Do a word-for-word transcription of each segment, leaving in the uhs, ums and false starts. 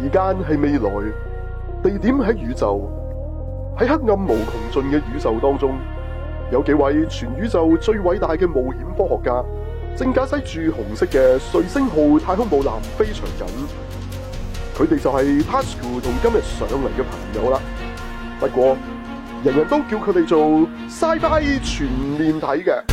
時間係未來，地點喺宇宙，喺黑暗無窮盡嘅宇宙當中，有幾位全宇宙最偉大嘅冒險科學家，正駕駛住紅色嘅瑞星號太空母艦飛翔緊。佢哋就係 Tasuku 同今日上嚟嘅朋友啦。不過，人人都叫佢哋做 Sci-Fi 全面睇嘅。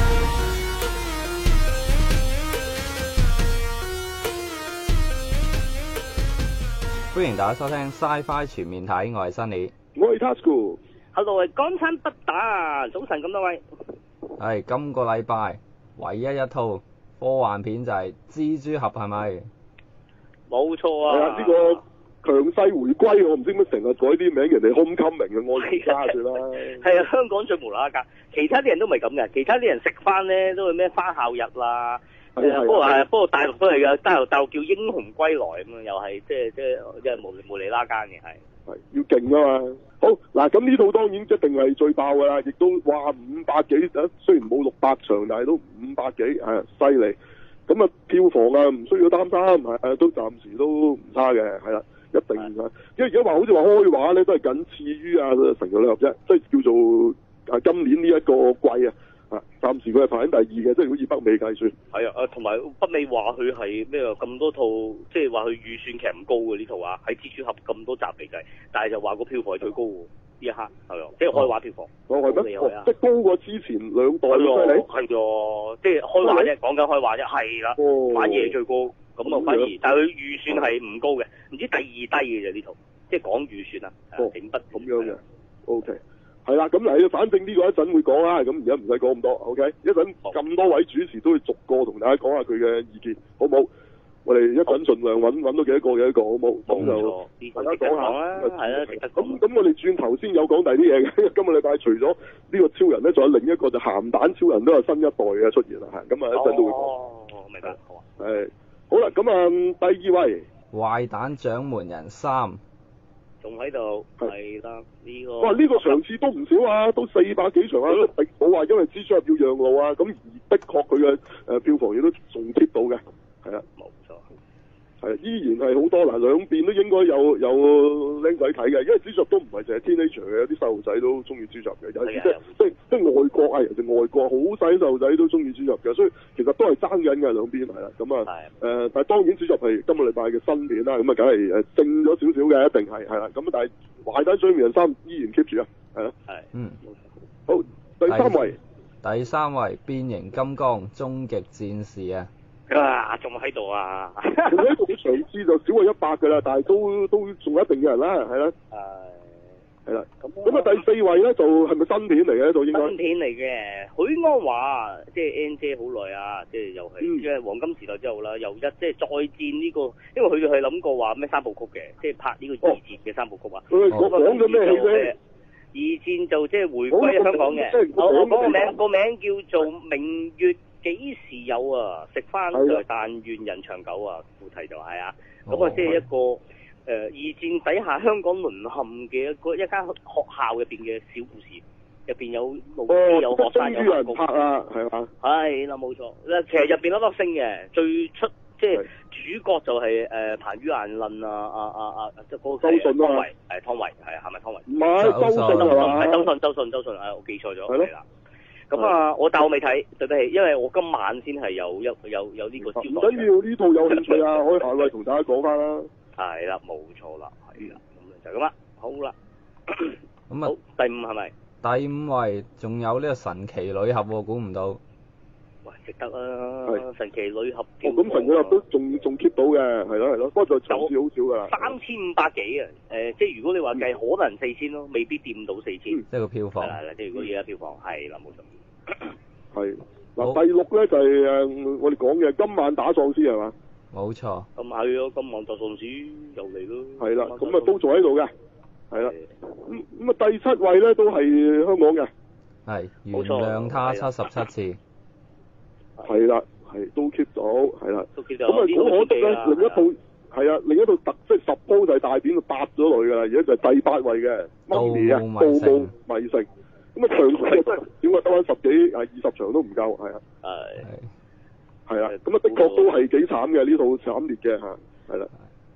歡迎大家收聽 Sci-Fi 全面睇，我係 Sunny， 我係 Tasuku。Hello， 係港產不打，早晨咁多位。 係今個禮拜唯一一套科幻片就係蜘蛛俠，係咪？ 冇錯啊！ 係啊，呢個強勢回歸，我唔知點解成日改啲名，人哋 Homecoming 嘅，我而家住啦。 係啊，香港最無啦啦㗎，其他啲人都唔係咁嘅，其他啲人食翻咧都係咩翻校日啦。係啊，不過係，不過大陸都係嘅，大陸大陸叫英雄歸來咁樣，又係即係即係即係無無厘啦更嘅係。 係要勁啊嘛！好嗱，咁呢套當然一定係最爆㗎啦，亦都話五百幾，雖然冇六百場，但係都五百幾，係犀利。咁啊，票房啊唔需要擔心，係誒都暫時都唔差嘅，係啦，一定啊！因為而家話好似話開畫咧，都係僅次於啊神奇女俠啫，即係叫做啊今年呢一個季啊。啊，暫時佢係排緊第二嘅，即係好似北美計算。係啊，啊同埋北美話佢係咩啊？咁多套，即係話佢預算劇唔高嘅呢套啊，喺蜘蛛俠咁多集嚟計，但係就話個票房係最高喎，呢一刻係啊，即係開畫票房。哦，係咩？哦，即係高過之前兩代咯，犀利。係啊，即係開畫啫，講緊開畫啫，係啦。哦。反而係最高，咁啊反而，但係佢預算係唔高嘅，唔知第二低嘅啫呢套，即係講預算啊。哦。整筆咁樣嘅。O K。係啦，咁嗱，反正呢個一陣會講啦，咁而家唔使講咁多 ，OK？ 一陣咁多位主持都會逐個同大家講下佢嘅意見，好唔好？我哋一陣盡量揾揾到幾多個幾多個，好唔好？咁就大家講下啦，係啦，咁咁我哋轉頭先有講第二啲嘢嘅，因為今個禮拜除咗呢個超人咧，仲有另一個就鹹蛋超人都有新一代嘅出現啦，係咁啊，一陣都會講。哦，明白，好啊。係，好啦，咁啊，第二位， 壞蛋掌門人三。 仲喺度，係啦呢個。 哇！呢、這個場次都唔少啊，都四百幾場啊，都冇話因為蜘蛛俠要讓路啊，咁而的確佢嘅誒票房亦都仲 keep 到嘅，係啊，冇錯，係依然係好多嗱，兩邊都應該有有僆仔睇嘅，因為蜘蛛俠都唔係淨係 teenager 嘅，有啲細路仔都中意蜘蛛俠嘅，有啲即係即係即係外國啊，尤其是外國好細細路仔都中意蜘蛛俠嘅，所以其實都係爭緊嘅兩邊係啦，咁啊誒，但係當然蜘蛛俠係今個禮拜嘅新片啦，咁啊梗係誒正咗少少嘅，一定係係啦，咁但係壞蛋掌門人三依然 keep 住啊，係啦，係嗯，好，第三位， 第三位變形金剛終極戰士啊。 啊，仲喺度啊！ 仲喺度啲場次就少過一百㗎啦，但係都都仲有一定嘅人啦，係啦。係。係啦。咁咁啊，第四位咧就係咪新片嚟嘅呢度應該？ 新片嚟嘅，許鞍華即係 N 姐好耐啊，即係又係即係黃金時代之後啦，又一即係再戰呢個，因為佢哋係諗過話咩三部曲嘅，即係拍呢個二戰嘅三部曲啊。 佢講咗咩戲啫？ 二戰就即係回歸香港嘅。我我講個名個名叫做明月幾時有啊？食翻就但願人長久啊！副題就係啊，咁啊即係一個誒、呃、二戰底下香港淪陷嘅一個一間學校入邊嘅小故事，入邊有老師有學生有人拍啊，係嘛？係啦，冇錯。其實入邊粒粒星嘅最出即係主角就係、是、誒、呃、彭于晏論啊啊啊啊即係嗰個周迅啊，係湯唯係係咪湯唯？唔係周迅係嘛？係周迅周迅周迅啊！我記錯咗係啦。咁啊，我但我未睇，對不起，因為我今晚先係有一有有呢個消息。唔緊要，呢套有興趣啊，可以下位同大家講翻啦。係啦，冇錯啦，係啦，咁就咁啦，好啦。 咁啊， 第五係咪？ 第五位仲有呢個神奇女俠喎，估唔到。 喂，值得啊！神奇女俠。哦， 咁神奇女俠都仲仲 keep 到嘅，係咯係咯，不過就場次好少㗎啦。 三千五百幾啊！誒，即係如果你話計，可能四千咯，未必掂到四千。即係個票房。 係啦，即係如果而家票房係啦，冇錯。 係嗱，第六咧就係、是、誒我哋講嘅今晚打喪屍係嘛？ 冇錯。 咁係咯，今晚打喪屍又嚟咯。係啦，咁啊都仲喺度嘅，係啦。咁咁啊第七位咧都係香港嘅。 係。原諒他七十七次。 係啦，係都 keep 到，係啦。 都 keep 到。 咁啊好可惜咧，另一套係啊，另一套特即係十鋪就係大片，就搭咗落去㗎啦，而家就係第八位嘅。 盜墓啊！ 盜墓迷城。咁啊，場次真係少啊，得翻十幾啊二十場都唔夠，係啊，係係啊，咁啊的確都係幾慘嘅呢套慘烈嘅嚇，係啦，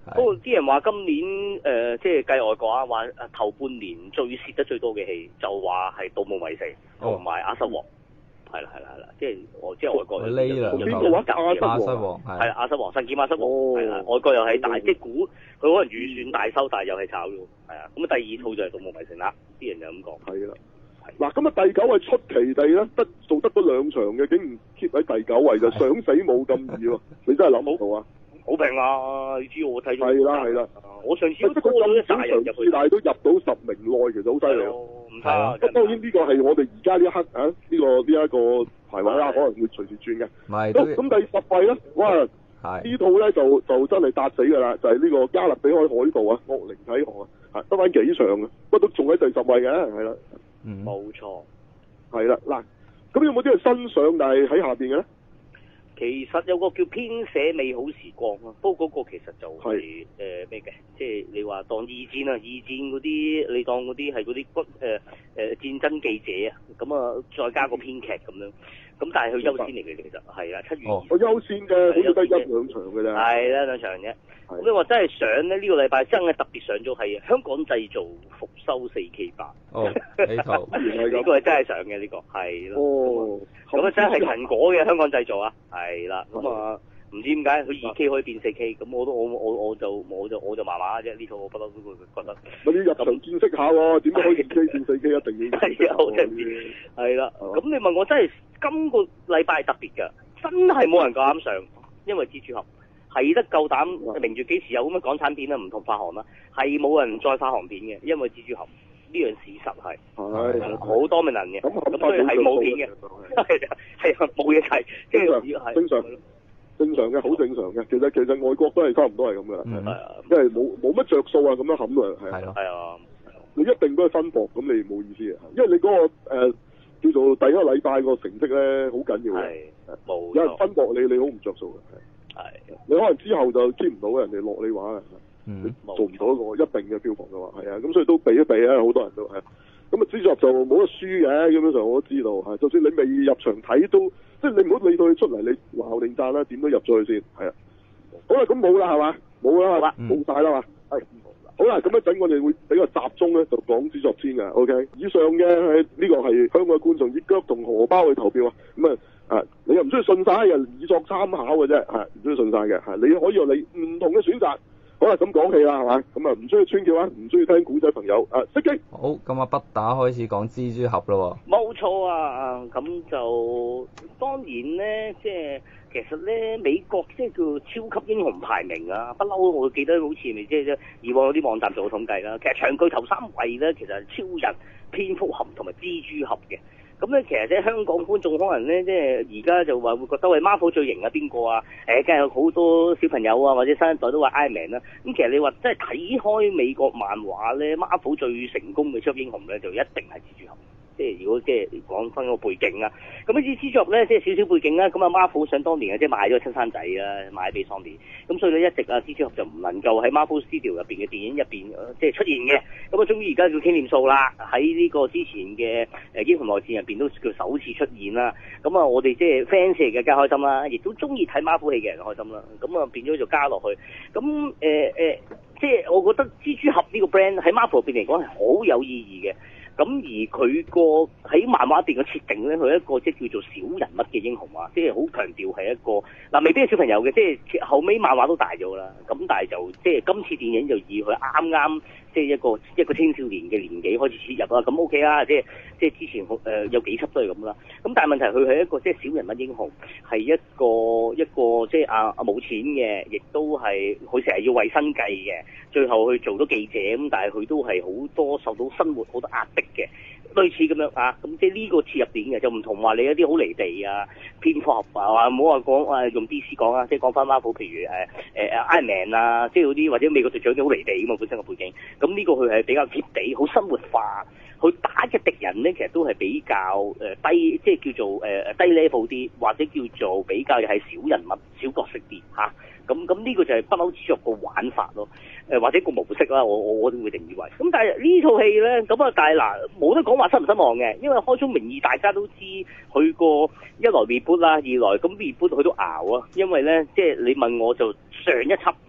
不過啲人話今年誒、呃，即係計外國啊，話頭半年最蝕得最多嘅戲，就話係《盜夢圍城》同埋《亞瑟王》。係啦係啦係啦，即係我即係外國。 呢兩邊個話亞瑟王？ 係啦，亞瑟王、神劍亞瑟王， 係啦，外國又係大，即係估佢可能預算大收，但係又係炒咗。係啊，咁啊第二套就係《盜夢圍城》啦，啲人就咁講。係啦。嗱，咁啊第九位出奇地咧，得做得嗰兩場嘅，竟然 keep 喺第九位就想死冇咁易喎！你真係諗唔到啊！ 好平啊！你知我睇咗。係啦係啦， 我上次都多咗一紮人入去， 但係都入到十名內，其實好犀利。 唔差啊！ 咁當然呢個係我哋而家呢一刻啊，呢、呢個呢一、呢個排位啦，可能會隨時轉嘅。咁咁第十位咧，哇！呢套咧就就真係搭死㗎啦，就係、係、呢個加勒比海海盜啊，惡靈啟航啊，得翻幾場啊，不過都仲喺第十位嘅，係啦。 冇、嗯、錯。係啦，嗱，咁有冇啲係新上但係喺下邊嘅咧？ 其實有個叫編寫美好時光啊，不過嗰個其實就係誒咩嘅，即係你話當二戰啊，二戰嗰啲你當嗰啲係嗰啲軍誒誒戰爭記者啊，咁啊再加個編劇咁樣，咁但係佢優先嚟嘅其實係啊，七月二十。我優先嘅，好似得一兩場嘅啫。係啦，兩場啫。咁你話真係上咧，呢、呢個禮拜真係特別上咗係香港製造復修四 K 八。哦，呢套呢個係真係上嘅呢、呢個係咯。哦。咁啊真係蘋果嘅香港製造啊，係啦。咁啊唔知點解佢二 K 可以變四 K，咁我都我我我就我就我就麻麻啫，呢套我不嬲都會覺得。咪要入場見識下喎，點解可以二 K 變四 K 一定要？係啊，好特別。係啦。咁你問我真係今個禮拜特別㗎，真係冇人夠膽上，因為蜘蛛俠。係得夠膽明住幾時有咁嘅港產片啊，唔同發行啦，係冇人再發行片嘅，因為蜘蛛俠呢樣事實係係好多名人嘅，咁所以係冇片嘅，係係冇嘢睇，即係正常正常嘅，好正常嘅。其實其實外國都係差唔多係咁嘅，係啊，因為冇冇乜着數啊，咁樣冚啊，係啊，係啊，你一定都係分薄，咁你冇意思嘅，因為你嗰、那個、呃、叫做第一個禮拜個成績咧好緊要嘅，冇有人分薄你，你好唔着數嘅。係，你可能之後就知唔到人哋落你話啊，嗯、你做唔到一個一定嘅票房嘅話，係啊，咁所以都避一避啊，好多人都係，咁啊，蜘蛛俠就冇得輸嘅，基本上我都知道，係，就算你未入場睇都，即係你唔好理到佢出嚟，你話後定讚啦，點都入咗去先，係啊，好啦，咁冇啦係嘛，冇啦係嘛，冇晒啦嘛，係，好啦，咁一陣我哋會比較集中咧，就講蜘蛛俠先嘅 ，OK，以上嘅係呢個係香港嘅觀眾以腳同荷包去投票啊，咁啊。啊！你又唔需要信晒，又以作參考嘅啫，係唔需要信晒嘅，係你可以有你唔同嘅選擇。好啦，咁講戲啦，係嘛？咁啊，唔需要穿橋啊，唔需要聽古仔，朋友啊，識機。好，咁啊，不打開始講蜘蛛俠咯。冇錯啊，咁就當然咧，即係其實咧，美國即係叫超級英雄排名啊，不嬲，我記得好似咪即係以往有啲網站做統計啦。其實長居頭三位咧，其實係超人、蝙蝠俠同埋蜘蛛俠嘅。咁咧，其實即係香港觀眾可能咧，即係而家就話會覺得喂 Marvel 最型啊，邊個啊？誒，梗係有好多小朋友啊，或者新一代都話 Iron Man 啦。咁其實你話即係睇開美國漫畫咧 ，Marvel 最成功嘅超級英雄咧，就一定係蜘蛛俠。即係如果即係講翻個背景啊，咁呢啲蜘蛛俠咧，即係少少背景啦。咁啊 Marvel 想當年啊，即係買咗親生仔啊，買俾 Sony。咁所以咧，一直啊蜘蛛俠就唔能夠喺 Marvel Studio 入邊嘅電影入邊即係出現嘅。咁啊，終於而家叫傾掂數啦。喺呢個之前嘅誒英雄內戰入邊都叫首次出現啦。咁啊，我哋即係 fans 嚟嘅，梗係開心啦。亦都中意睇 Marvel 戲嘅人開心啦。咁啊，變咗就加落去。咁誒誒，即係我覺得蜘蛛俠呢個 brand 喺 Marvel 入邊嚟講係好有意義嘅。咁而佢個喺漫畫入邊嘅設定咧，佢係一個即係叫做小人物嘅英雄啊，即係好強調係一個嗱，未必係小朋友嘅，即係後尾漫畫都大咗啦。咁但係就即係今次電影就以佢啱啱即係一個一個青少年嘅年紀開始切入啦。咁 OK 啦，即係即係之前誒、呃、有幾輯都係咁啦。咁但係問題佢係一個即係小人物英雄，係一個一個即係啊啊冇錢嘅，亦都係佢成日要為生計嘅，最後去做咗記者咁，但係佢都係好多受到生活好多壓迫嘅，類似咁樣啊，咁即係呢個切入點嘅，就唔同話你一啲好離地啊，蝙蝠俠啊，唔好話講啊用 D C 講啊，即係講翻 Marvel，譬如誒誒 Iron Man 啊，即係嗰啲或者美國隊長啲好離地咁啊，本身個背景，咁呢個佢係比較貼地，好生活化，佢打嘅敵人咧其實都係比較誒低，即係叫做誒低 level 啲，或者叫做比較係小人物、小角色啲嚇。咁咁呢個就係不嬲蜘蛛俠個玩法咯，誒或者個模式啦，我我我都會定義為。咁但係呢套戲咧，咁啊，但係嗱冇得講話失唔失望嘅，因為開宗明義大家都知佢個一來 reboot 啦，二來咁 reboot 佢都熬啊，因為咧即係你問我就上一輯。即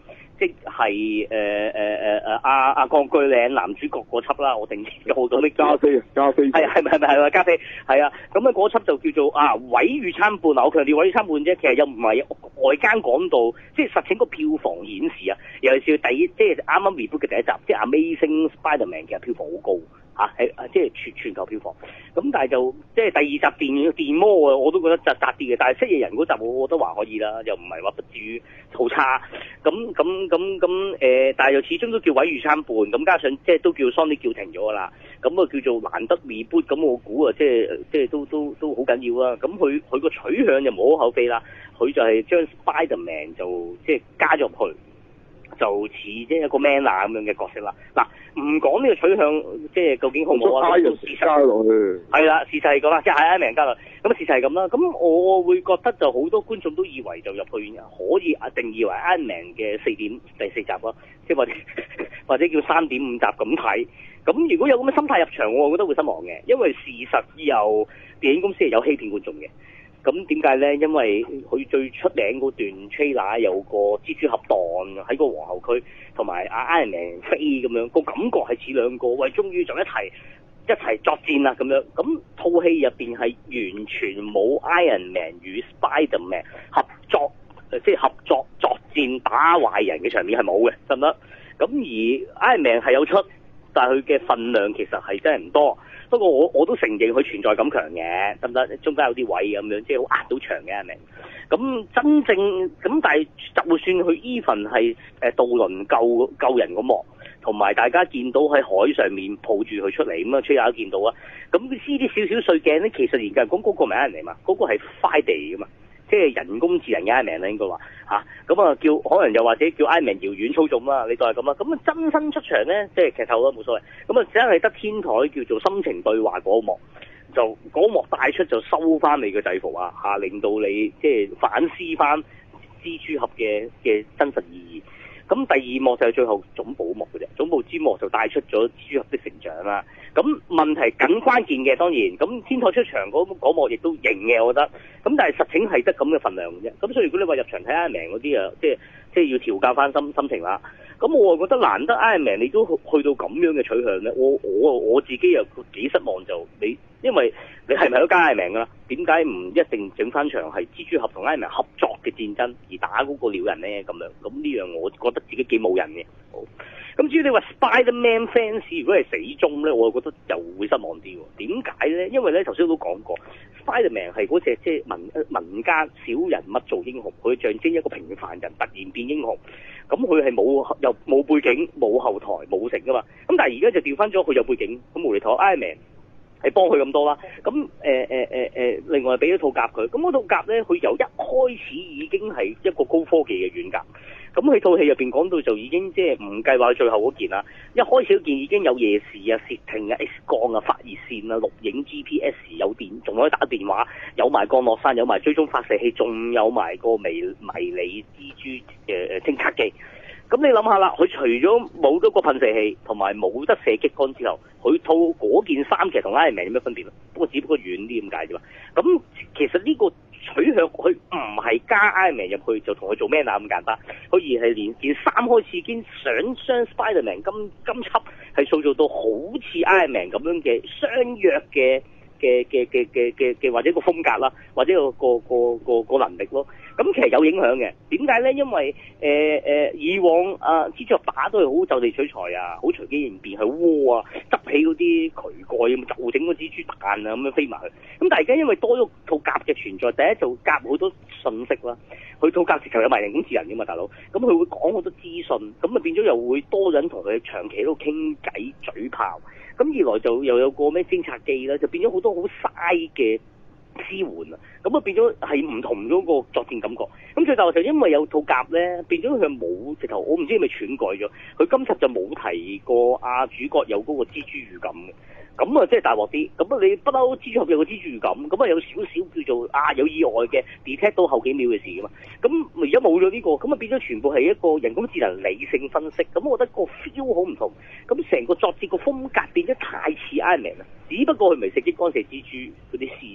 即係誒誒誒誒阿阿鋼鋸嶺男主角嗰輯啦，我定咗好多啲加菲啊，加菲係係咪係咪係咪加菲係啊？咁啊嗰輯就叫做啊毀譽參半啊！我強調毀譽參半啫，其實又唔係外間講到，即係實情個票房顯示啊，尤其是第一即係啱啱 reboot 嘅第一集，即係 Amazing Spider-Man 其實票房好高。嚇係即係全全球票房，咁但係就即係第二集電電魔啊，我都覺得窒窒啲嘅。但係蜥蜴人嗰集我覺得還可以啦，又唔係話不至於好差。咁咁咁咁誒，但係又始終都叫毀譽參半。咁加上即係都叫 Sony 叫停咗㗎啦。咁啊叫做難得 reboot，咁我估啊即係即係都都都好緊要啦。咁佢佢個取向就無可厚非啦。佢就係將 Spider-Man 就即係加咗入去。就似即係一個 man 啊咁樣嘅角色啦。嗱，唔講呢個取向，即係究竟好唔好啊？ 都事實加落去。係啦，事實係咁啦，即係 Iron Man 加落。咁事實係咁啦。咁我會覺得就好多觀眾都以為就入去可以啊定義為 Iron Man 嘅四點第四集咯，即係或者或者叫三點五集咁睇。咁如果有咁嘅心態入場，我覺得會失望嘅，因為事實有電影公司係有欺騙觀眾嘅。咁點解咧？因為佢最出名嗰段 trailer 有個蜘蛛俠蕩喺個皇后區，同埋阿 Iron Man 飛咁樣，個感覺係似兩個，喂，終於就一齊一齊作戰啦咁樣。咁套戲入邊係完全冇 Iron Man 與 Spider-Man 合作，即係合作作戰打壞人嘅場面係冇嘅，得唔得？咁而 Iron Man 係有出，但係佢嘅份量其實係真係唔多。不過我我都承認佢存在感強嘅，得唔得？中間有啲位咁樣，即係好壓到場嘅，係咪？咁真正咁，但係就算佢 even 係誒渡輪救救人嗰幕，同埋大家見到喺海上面抱住佢出嚟咁啊，吹下都見到啊。咁呢啲少少碎鏡咧，其實而家講嗰個唔係人嚟嘛，嗰、嗰個係 Friday 㗎嘛。即係人工智能嘅 Iron Man 啦，應該話嚇，咁啊叫可能又或者叫 Iron Man 遙遠操縱啦，你當係咁啦。咁啊真身出場咧，即係劇透啦，冇所謂。咁啊只係得天台叫做心情對話嗰幕，就嗰幕帶出就收翻你嘅制服啊嚇，令到你即係反思翻蜘蛛俠嘅嘅真實意義。咁第二幕就係最後總部幕嘅啫，總部之幕就帶出咗蜘蛛俠的成長啦。咁問題緊關鍵嘅當然，咁天台出場嗰幕亦都型嘅，我覺得。咁但係實情係得咁嘅份量嘅啫。咁所以如果你話入場睇 Iron Man 嗰啲啊，即係即係要調教翻心心情啦。咁我覺得難得 Iron Man 你都去到咁樣嘅取向咧，我我我自己又幾失望就你，因為你係咪都加 Iron Man 㗎啦？點解唔一定整翻場係蜘蛛俠同 Iron Man 合作嘅戰爭而打嗰個鳥人咧？咁樣咁呢樣我覺得自己幾冇癮嘅。好。咁至於你話 Spider-Man fans 如果係死忠咧，我就覺得就會失望啲喎。點解咧？因為咧頭先都講過 ，Spider-Man 係嗰隻即係民民間小人物做英雄，佢象徵一個平凡人突然變英雄。咁佢係冇又冇背景、冇後台、冇成噶嘛。咁但係而家就調翻咗佢有背景，咁無厘頭 Iron Man 係幫佢咁多啦。咁誒誒誒誒，另外俾咗套甲佢。咁嗰套甲咧，佢由一開始已經係一個高科技嘅軟甲。咁佢套戲入邊講到就已經即係唔計劃最後嗰件啦，一開始嗰件已經有夜視啊、竊聽啊、X 光啊、發熱線啊、錄影 G P S 有電，仲可以打電話，有埋降落傘，有埋追蹤發射器，仲有埋個迷迷你蜘蛛嘅誒偵察機。咁你諗下啦，佢除咗冇咗個噴射器同埋冇得射激光之後，佢套嗰件衫其實同 Iron Man 有咩分別啊？不過只不過遠啲咁解啫嘛。咁其實呢個取向佢唔係加 Iron Man 入去就同佢做 man 啊咁簡單，佢而係連件衫開始已經想將 Spider-Man 今今輯係塑造到好似 Iron Man 咁樣嘅相約嘅嘅嘅嘅嘅嘅嘅或者個風格啦，或者個個個個能力咯。咁其實有影響嘅，點解咧？因為誒誒、呃呃、以往啊蜘蛛俠打都係好就地取材啊，好隨機應變，係窩啊，執起嗰啲渠蓋咁就整個蜘蛛彈啊咁樣飛埋去。咁但係而家因為多咗套甲嘅存在，第一就夾好多信息啦，佢套甲直頭有埋人工智能㗎嘛，大佬。咁佢會講好多資訊，咁啊變咗又會多人同佢長期喺度傾偈嘴炮。咁二來就又有個咩偵察機啦，就變咗好多好嘥嘅支援啊，咁啊變咗係唔同咗個作戰感覺。咁最後就因為有套甲咧，變咗佢冇直頭，我唔知係咪篡改咗。佢今集就冇提過阿主角有嗰個蜘蛛語感嘅，咁啊即係大鑊啲。咁啊你不嬲蜘蛛俠有個蜘蛛語感，咁啊有少少叫做啊有意外嘅 detect 到後幾秒嘅事噶嘛。咁而家冇咗呢個，咁啊變咗全部係一個人工智能理性分析。咁我覺得個 feel 好唔同，咁成個作戰個風格變咗太似 Iron Man 啦。只不過佢唔係射激光射蜘蛛嗰啲事。咁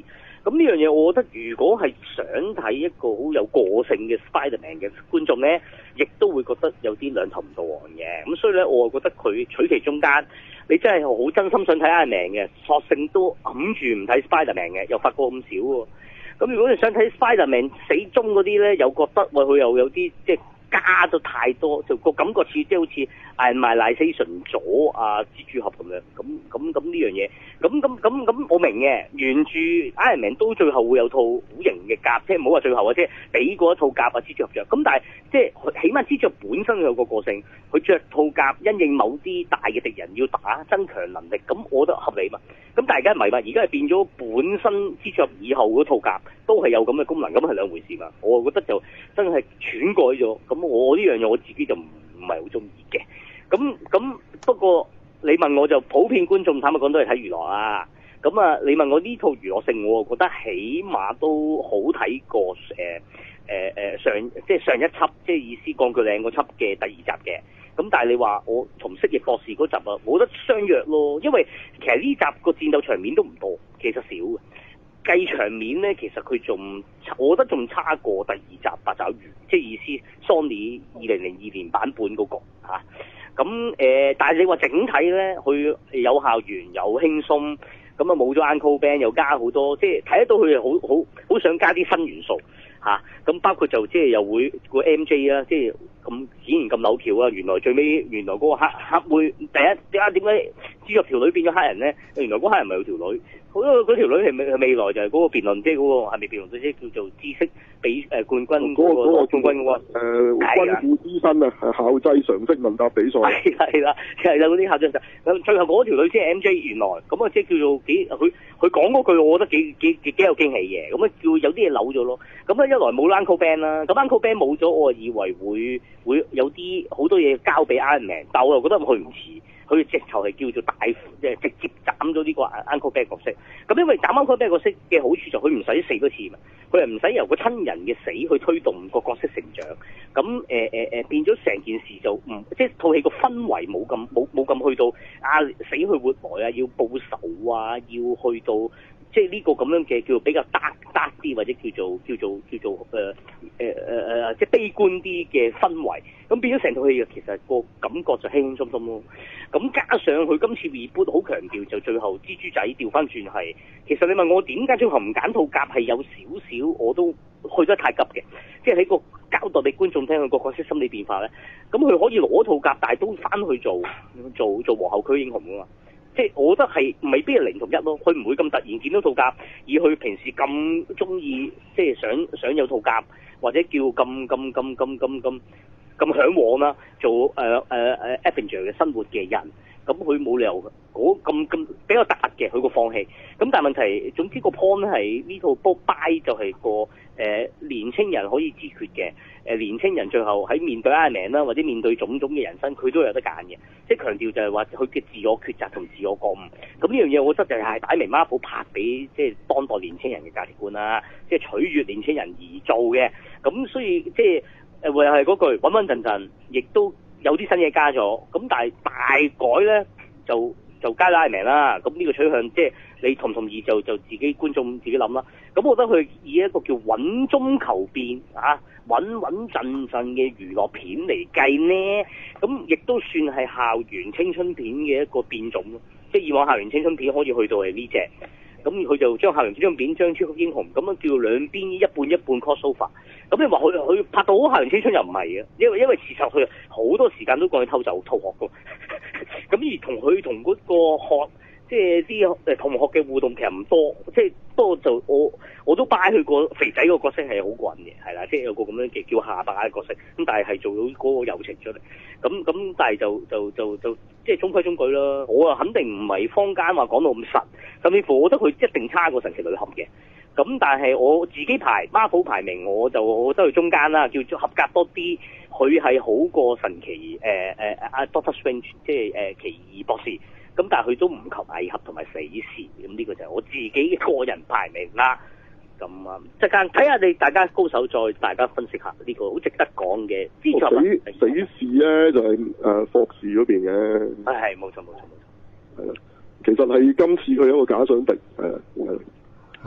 咁呢樣嘢，我覺得如果係想睇一個好有個性嘅 Spider-Man 嘅觀眾咧，亦都會覺得有啲兩頭唔到岸嘅。咁所以咧，我覺得佢取其中間，你真係好真心想睇 Iron Man 嘅，索性都揞住唔睇 Spider-Man 嘅，又發覺咁少喎。咁如果你想睇 Spider-Man 死忠嗰啲咧，又覺得喂佢又有啲即係加咗太多，就個感覺似即係好似 Annihilation 咗啊蜘蛛俠咁樣。咁咁咁呢樣嘢，咁咁咁咁我明嘅。原著 Iron Man 都最後會有套好型嘅甲，即係唔好話最後啊，即係俾過一套甲啊蜘蛛俠着。咁但係即係起碼蜘蛛本身有個個性，佢着套甲因應某啲大嘅敵人要打增強能力，咁我覺得合理嘛。咁但係而家唔係嘛，而家係變咗本身蜘蛛俠以後嗰套甲都係有咁嘅功能，咁係兩回事嘛。我覺得就真係篡改咗，咁我呢樣嘢我自己就唔唔係好中意嘅。咁咁不過你問我就普遍觀眾坦白講都係睇娛樂啊。咁啊，你問我呢套娛樂性，我覺得起碼都好睇過誒誒誒上即係上一輯，即係意思鋼鋸嶺嗰輯嘅第二集嘅。咁但係你話我同蜥蜴博士嗰集啊，冇得相約咯，因為其實呢集個戰鬥場面都唔多，其實少嘅。計場面咧，其實佢仲，我覺得仲差過第二集八爪魚，即係意思 Sony 二零零二年版本嗰、那個嚇。咁、啊、誒、呃，但係你話整體咧，佢有校園，有輕鬆，咁啊冇咗 Uncle Ben，又加好多，即係睇得到佢好好好想加啲新元素嚇。咁、啊、包括就即係又會個 M J 啊，即係咁顯然咁扭橋啊！原來最尾原來嗰個黑黑妹第一點解點解蜘蛛條女變咗黑人咧？原來嗰黑人咪有條女。好多嗰條女係未未來就係嗰個辯論，即係嗰個係咪辯論即係叫做知識比誒冠軍嗰個攞冠軍嗰個誒軍父之身啊，係校際常識問答比賽。係係啦，係啦嗰啲校際常識。咁最後嗰條女即係 M J， 原來咁啊，即係叫做幾佢佢講嗰句，我覺得幾幾幾幾有驚喜嘅。咁啊叫有啲嘢扭咗咯。咁啊一來冇 Uncle Ben 啦，咁 Uncle Ben 冇咗，我以為會會有啲好多嘢交俾 Iron Man，但我又覺得佢唔似。佢直頭係叫做大即係直接斬咗呢個 Uncle Ben 角色。咁因為斬 Uncle Ben 角色嘅好處就佢唔使死多次嘛，佢係唔使由個親人嘅死去推動個角色成長。咁誒誒誒變咗成件事就唔即係套戲個氛圍冇咁冇冇咁去到啊死去活來啊，要報仇啊，要去到即係呢個咁樣嘅叫做比較 dark dark 啲或者叫做叫做叫做誒誒誒誒即係悲觀啲嘅氛圍。咁變咗成套戲其實個感覺就輕輕鬆鬆咯。咁加上佢今次 reboot 好強調，就最後蜘蛛仔調翻轉係，其實你問我點解最後唔揀套甲係有少少，我都去得太急嘅，即係喺個交代俾觀眾聽佢個角色心理變化咧。咁佢可以攞套甲，但係都翻去做做做皇后區英雄噶嘛。即係我覺得係未必係零同一咯，佢唔會咁突然見到套甲，而佢平時咁中意即係想想有套甲，或者叫咁咁咁咁咁咁。咁嚮往啦，做誒誒誒 Avenger 嘅生活嘅人，咁佢冇理由嗰咁咁比較突嘅，佢個放棄。咁但係問題，總之個 point 係呢套波 buy 就係個誒、呃、年青人可以自決嘅，誒、呃、年青人最後喺面對 Iron Man 啦，或者面對種種嘅人生，佢都有得揀嘅。即係強調就係話佢嘅自我抉擇同自我覺悟。咁呢樣嘢，我覺得就係擺明 Marvel 拍俾即係當代年青人嘅價值觀啦，即係取悅年青人而做嘅。咁所以即係。誒會係嗰句穩穩陣陣，亦都有啲新嘢加咗。咁但係大改咧，就就加拉名啦。咁呢個取向即係你同唔同意就就自己觀眾自己諗啦。咁我覺得佢以一個叫穩中求變啊，穩穩陣陣嘅娛樂片嚟計呢，咁亦都算係校園青春片嘅一個變種咯。即係以往校園青春片可以去到係呢隻。咁佢就將校園青春片將超級英雄咁樣叫兩邊一半一半 crossover。咁你話佢佢拍到好校園青春又唔係嘅，因為因為事實佢好多時間都講佢偷走逃學㗎。咁而同佢同嗰個學即係啲誒同學嘅互動其實唔多，即係不過就我我都 buy 佢個肥仔個角色係好滾嘅，係啦，即係有個咁樣嘅叫下巴嘅角色，咁但係係做到嗰個友情出嚟。咁咁但係就就就就即係中規中矩啦。我啊肯定唔係坊間話講到咁實，甚至乎我覺得佢一定差過神奇女俠嘅。咁但係我自己排 Marvel 排名，我就我覺得佢中間啦，叫做合格多啲。佢係好過神奇誒誒阿 Doctor Strange， 即係誒、呃、奇異博士。咁但係佢都唔及蟻俠同埋死侍。咁呢個就係我自己嘅個人排名啦。咁啊，即係睇下你大家高手再大家分析下呢個好值得講嘅。 死死侍咧就係誒霍士嗰邊嘅。 係係冇錯冇錯冇錯。 係啦，其實係今次佢有一個假想敵係係。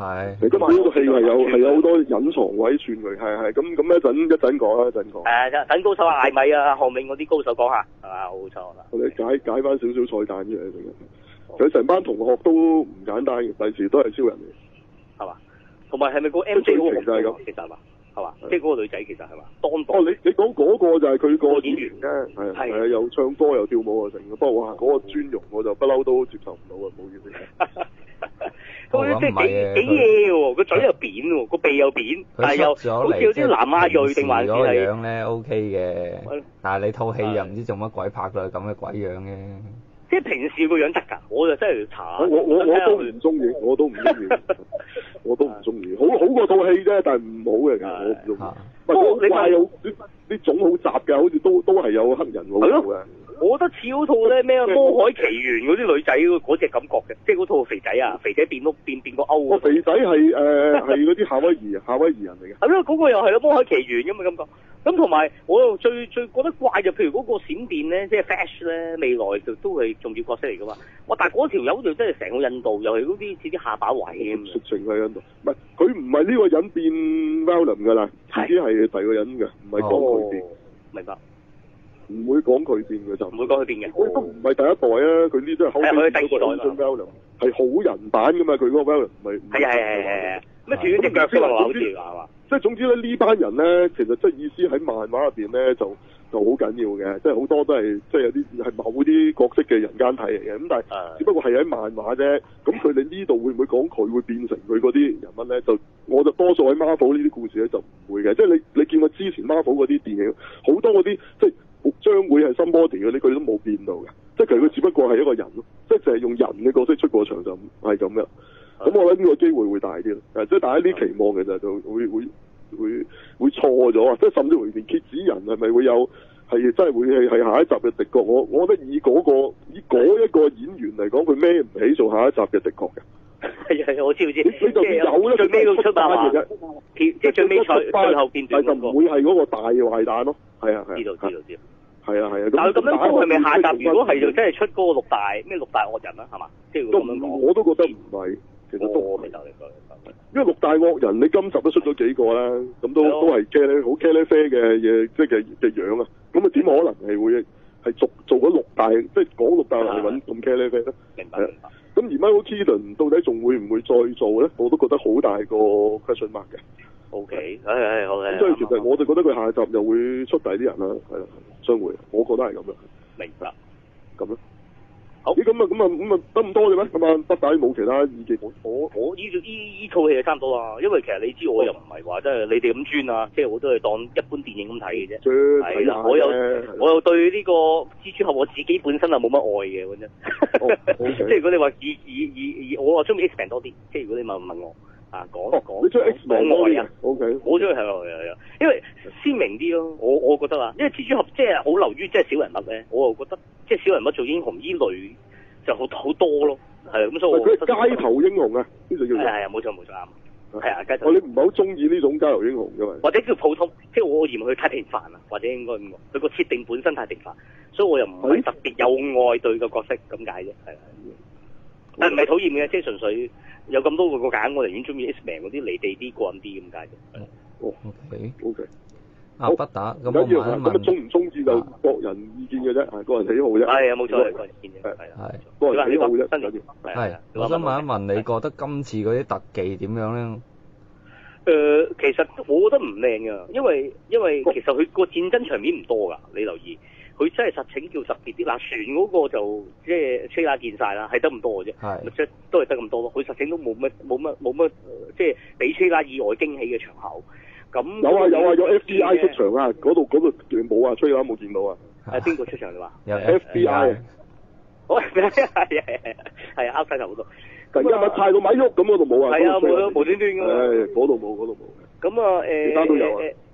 係。 根本呢個戲係有係有好多隱藏位串佢，係係咁咁一陣一陣講啦，一陣講。 誒，等高手啊，艾米啊，韓銘嗰啲高手講下，係嘛，好錯啦。 我哋解解翻少少彩蛋嘅，其實成班同學都唔簡單嘅，第時都係超人嚟， 係嘛？同埋係咪個 M J 嗰個其實係咁， 其實係嘛？係嘛？即係嗰個女仔其實係嘛？當哦，你你講嗰個就係佢個演員啫，係係啊，又唱歌又跳舞啊成，不過哇嗰個尊容我就不嬲都接受唔到啊，唔好意思。 佢即係幾幾嘢喎，個嘴又扁喎，個鼻又扁，但係又好似有啲南亞裔定還是係個樣咧 OK 嘅，但係你套戲又唔知做乜鬼拍到咁嘅鬼樣嘅。 即係平時個樣得㗎，我就真係要查。 我我我都唔中意，我都唔中意，我都唔中意。好好過套戲啫，但係唔好嘅，其實我唔中意。不過你話有啲啲種好雜嘅，好似都都係有黑人佬嘅。 我覺得似嗰套咧咩《魔海奇緣》嗰啲女仔嗰隻感覺嘅，即係嗰套肥仔啊，肥仔變碌變變個歐。 個肥仔係誒係嗰啲夏威夷夏威夷人嚟嘅。係咯，嗰個又係咯，《魔海奇緣》咁嘅感覺。咁同埋我又最最覺得怪就譬如嗰個閃電咧，即係 Flash 咧，未來就都係重要角色嚟噶嘛。哇！但係嗰條友就真係成個印度，又係嗰啲似啲下巴位咁。 實情係印度，唔係佢唔係呢個人變 Venom 㗎啦，自己係第二個人嘅，唔係講佢變。明白。唔會講佢變嘅就唔會講佢變嘅。 我都唔係第一代啊，佢呢都係後邊嗰個 Venom 係好人版㗎嘛，佢嗰個 Venom 唔係。係啊係係係係。咩斷咗隻腳先話好似係嘛？即係總之咧，呢班人咧，其實即係意思喺漫畫入邊咧，就就好緊要嘅，即係好多都係即係有啲係某啲角色嘅人間體嚟嘅。咁但係只不過係喺漫畫啫。咁佢哋呢度會唔會講佢會變成佢嗰啲人物咧？就我就多數喺 Marvel 呢啲故事咧就唔會嘅。即係你你見過之前 Marvel 嗰啲電影，好多嗰啲即係將會係 somebody 嗰啲，佢都冇變到嘅。即係其實佢只不過係一個人咯，即係就係用人嘅角色出過場就係咁嘅。咁我諗呢個機會會大啲咯，即係大家啲期望其實就會會會會錯咗啊！即係甚至乎連蠍子人係咪會有係真係會係係下一集嘅敵國？我我覺得以嗰、嗰個以嗰一個演員嚟講，佢孭唔起做下一集嘅敵國嘅。係係，我知我知。你你就算有咧，最尾都出翻嘅啫。即係最尾最最後變短嗰個。但就唔會係嗰個大壞蛋咯。係啊係。知道知道知道。係啊係啊。但係咁樣講係咪下集如果係就真係出嗰個六大咩六大惡人啊？係嘛？即係咁樣講。我都覺得唔係。其實都未夠嚟講，因為六大惡人你今集都出咗幾個啦，咁都都係茄喱好茄喱啡嘅嘢，即係嘅嘅樣啊，咁啊點可能係會係做做咗六大，即係講六大嚟揾咁茄喱啡咧？明白。咁而 Michael Keaton 到底仲會唔會再做咧？我都覺得好大個 question mark 嘅。O K，係係好嘅。咁所以其實我就覺得佢下集又會出第啲人啦，係啦，將會，我覺得係咁樣。明白。咁咯。好，咦咁啊咁啊咁啊得咁多嘅咩？咁啊不打冇其他意見。我我我依依依套戲就差唔多啦，因為其實你知我又唔係話真係你哋咁專啊，即係我都係當一般電影咁睇嘅啫。係啦，我又我又對呢個蜘蛛俠我自己本身係冇乜愛嘅，講真。即係如果你話以以以以我話中意 X-Men 多啲，即係如果你問問我啊講講。你中意 X-Men 愛啊 ？O K。我中意係係係，因為鮮明啲咯，我我覺得啊，因為蜘蛛俠即係好流於即係小人物咧，我又覺得。即係小人物做英雄依類就好好多咯，係咁所以我覺得佢係街頭英雄啊，呢就叫係係啊，冇錯冇錯啱，係啊街頭。我你唔係好中意呢種街頭英雄㗎嘛？或者叫普通，即係我嫌佢太平凡啊，或者應該咁講，佢個設定本身太平凡，所以我又唔係特別有愛對個角色咁解啫，係啊。但唔係討厭嘅，即係純粹有咁多個個揀，我寧願中意 X-Men 嗰啲離地啲過癮啲咁解啫。哦 ，OK OK。 啊不打咁我問一問， 咁啊中唔中意就個人意見嘅啫，係個人喜好啫。係啊，冇錯，個人意見啫。係係個人喜好啫。 係，我想問一問，你覺得今次嗰啲特技點樣咧？ 誒，其實我覺得唔靚噶，因為因為其實佢個戰爭場面唔多噶，你留意，佢真係實情叫特別啲。嗱，船嗰個就即係吹下見晒啦，係得咁多嘅啫。係，即係都係得咁多咯。佢實情都冇乜冇乜冇乜，即係比吹下以外驚喜嘅場口。咁有啊有啊有 F B I 出場啊，嗰度嗰度冇啊，吹啦冇見到啊。 係邊個出場你話？ 有 F B I。 好係係係係啊，啱晒頭嗰度。 突然間咪派到咪喐咁嗰度冇啊。 係啊，冇啊，無端端㗎嘛。 誒，嗰度冇嗰度冇。 咁啊誒，其他都有啊。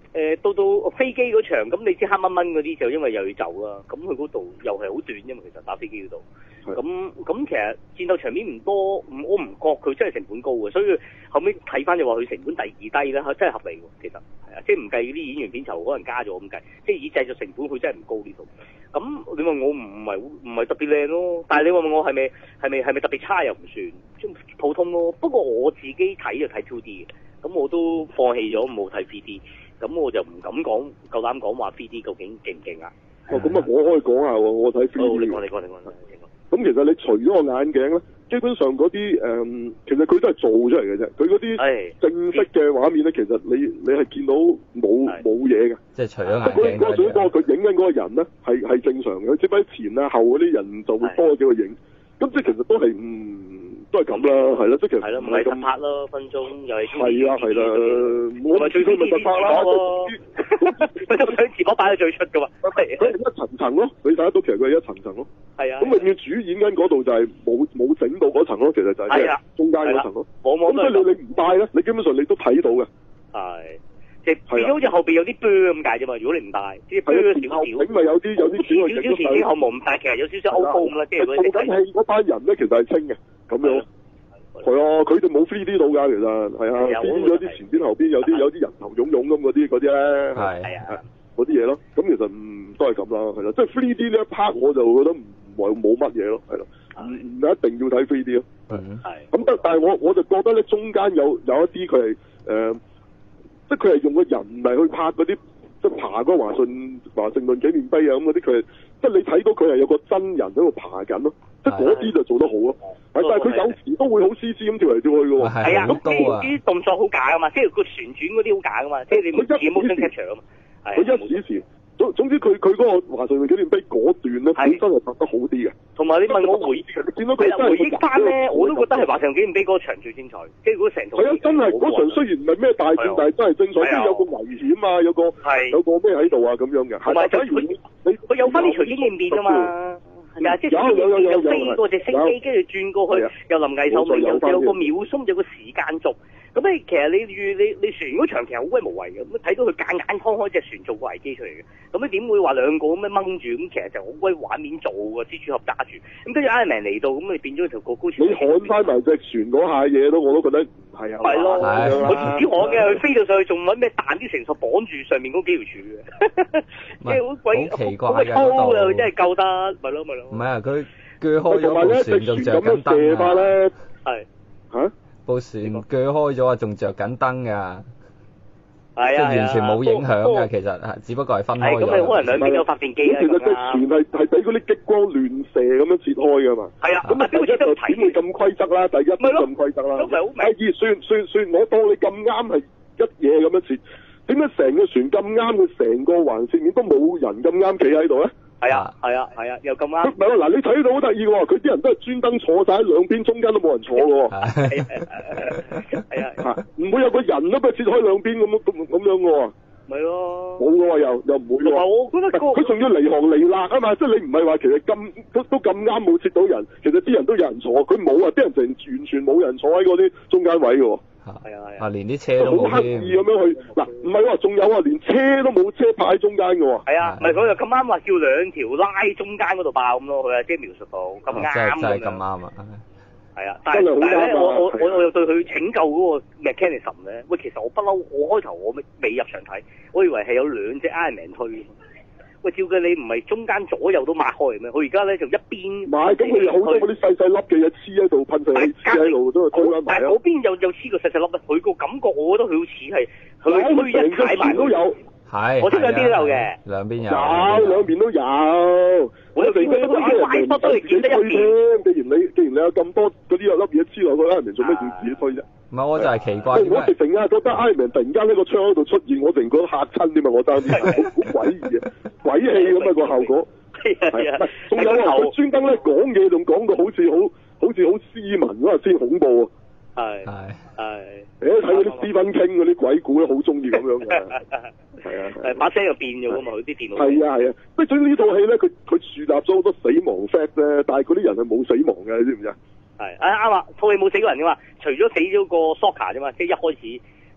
誒到到飛機嗰場，咁你知黑蚊蚊嗰啲就因為又要走啦，咁佢嗰度又係好短啫嘛，其實打飛機嗰度。咁咁其實戰鬥場面唔多，我唔覺佢真係成本高嘅，所以後尾睇翻就話佢成本第二低啦，真係合理喎，其實係啊，即係唔計啲演員片酬可能加咗咁計，即係以製作成本佢真係唔高呢度。咁你話我唔係唔係特別靚咯，但係你話我係咪係咪係咪特別差又唔算，即普通咯。不過我自己睇就睇 two D 嘅，咁我都放棄咗冇睇 three D，咁我就唔敢講夠膽講話 three D 究竟勁唔勁啊？ 哦，咁啊，我可以講下喎，我睇 three D。 你講你講你講。 咁其實你除咗個眼鏡咧，基本上嗰啲誒，其實佢都係做出嚟嘅啫。佢嗰啲正式嘅畫面咧，其實你你係見到冇冇嘢嘅。 即係除咗眼鏡。 嗰嗰嗰個佢影緊嗰個人咧，係係正常嘅。只不過前啊後嗰啲人就會多幾個影。咁即係其實都係嗯都係咁啦，係啦，即係其實係咯，唔係咁拍咯，分鐘又係。 係啦係啦，我咪最多咪實拍啦。 佢都想自我擺喺最出噶嘛。 佢係一層層咯，你睇得到其實佢係一層層咯。 係啊。 咁永遠主演緊嗰度就係冇冇整到嗰層咯，其實就係即係中間嗰層咯。咁所以你你唔戴咧，你基本上你都睇到嘅。係。即係變咗好似後邊有啲波咁解啫嘛，如果你唔戴，即係波少少。咁咪有啲有啲少少前邊後冇咁大，其實有少少 out 咁啦，即係嗰啲。做緊戲嗰班人咧，其實係清嘅，咁樣。係啊，佢哋冇 three D 到㗎，其實係啊，變咗啲前邊後邊有啲有啲人頭湧湧咁嗰啲嗰啲咧。係啊。嗰啲嘢咯，咁其實唔都係咁啦，係啦，即係 three D 呢一 part 我就覺得唔係冇乜嘢咯，係啦，唔唔一定要睇 three D 咯。係。咁但但係我我就覺得咧，中間有有一啲佢係誒，即係佢係用個人嚟去拍嗰啲，即係爬嗰華順華盛頓紀念碑啊咁嗰啲，佢係即係你睇到佢係有個真人喺度爬緊咯，即係嗰啲就做得好咯。但係佢有時都會好斯斯咁跳嚟跳去嘅喎。 係啊，咁啲啲動作好假㗎嘛，即係個旋轉嗰啲好假㗎嘛，即係你唔似 motion capture 啊嘛。 佢一時時，總總之佢佢嗰個華盛頓紀念碑嗰段咧，本身係拍得好啲嘅。同埋你問我回憶，你見到佢真係回憶翻咧，我都覺得係華盛頓紀念碑嗰場最精彩，即係嗰成套。係啊，真係嗰場雖然唔係咩大戰，但係真係精彩，即係有個危險啊，有個有個咩喺度啊咁樣嘅。同埋就佢佢有翻啲隨機應變㗎嘛。係啊，即係有有有有飛過隻飛機，跟住轉過去，又臨危受命，又有個秒鬆，有個時間軸。咁你其實你遇你你船嗰場其實好鬼無謂嘅，咁睇到佢夾硬拖開隻船做個危機出嚟嘅，咁你點會話兩個咁樣掹住？咁其實就好鬼畫面做嘅，蜘蛛俠揸住，咁跟住 Iron Man 嚟到，咁你變咗條個高潮。你看翻埋隻船嗰下嘢都，我都覺得唔係啊。係咯，佢唔止我嘅，佢飛到上去仲揾咩彈啲繩索綁住上面嗰幾條柱嘅，即係好鬼好奇怪嘅嗰度，真係夠得，咪咯咪咯。唔係啊，佢鋸開咗部船仲着緊燈啊！係嚇。部船鋸開咗啊，仲着緊燈㗎，係啊，完全冇影響㗎，其實係，只不過係分開咗。係咁，你可能兩邊有發電機啊。其實隻船係係俾嗰啲激光亂射咁樣切開㗎嘛。係啊，咁啊，第一就點會咁規則啦？第一咁規則啦。都唔係好明。第二，算算算，我當你咁啱係一嘢咁樣切，點解成個船咁啱佢成個環線面都冇人咁啱企喺度咧？係啊，係啊，係啊，又咁啱。唔係嗱，你睇到好得意喎，佢啲人都係專登坐晒喺兩邊，中間都冇人坐嘅喎。係啊，係啊，唔會有個人都俾切開兩邊咁咁咁樣嘅喎。咪咯。冇嘅喎，又又唔會嘅喎。我覺得佢仲要離行離辣啊嘛，即係你唔係話其實咁都都咁啱冇切到人，其實啲人都有人坐，佢冇啊，啲人成完全冇人坐喺嗰啲中間位嘅喎。係啊係啊，連啲車都冇。好刻意咁樣去嗱，唔係喎，仲有啊，連車都冇車泊喺中間嘅喎。係啊，唔係佢就咁啱話叫兩條拉中間嗰度爆咁咯，佢啊即係描述到咁啱。真係咁啱啊！係啊，但係但係咧，我我我我又對佢拯救嗰個 mechanism 咧，喂，其實我不嬲，我開頭我未入場睇，我以為係有兩隻 Iron Man 推。喂，照計你唔係中間左右都擘開咩？佢而家咧就一邊。唔係，咁佢有好多嗰啲細細粒嘅嘢黐喺度，噴射器黐喺度都係推緊埋。但係嗰邊又又黐個細細粒，佢個感覺我覺得佢好似係佢推一踩埋都有。係。我知兩邊都有嘅。兩邊有。有兩邊都有。我哋佢嗰啲歪筆都係見得一邊。既然你既然你有咁多嗰啲有粒嘢黐落去，Iron Man做咩要自己推啫？唔係，我就係奇怪。我直情啊覺得 Iron Man突然間喺個窗嗰度出現，我成個嚇親添啊！我爭啲好詭異啊，鬼氣咁啊個效果。係啊，仲有啊，佢專登咧講嘢，仲講到好似好好似好斯文嗰下先恐怖啊！係係係。誒，睇嗰啲斯芬傾嗰啲鬼故咧，好中意咁樣嘅。係啊，誒把聲又變咗噶嘛，佢啲電腦。係啊係啊，即係總之呢套戲咧，佢佢樹立咗好多死亡 fact 咧，但係嗰啲人係冇死亡嘅，你知唔知啊？係，啊啱啊，套戲冇死過人噶嘛，除咗死咗個 Sokka 啫嘛，即係一開始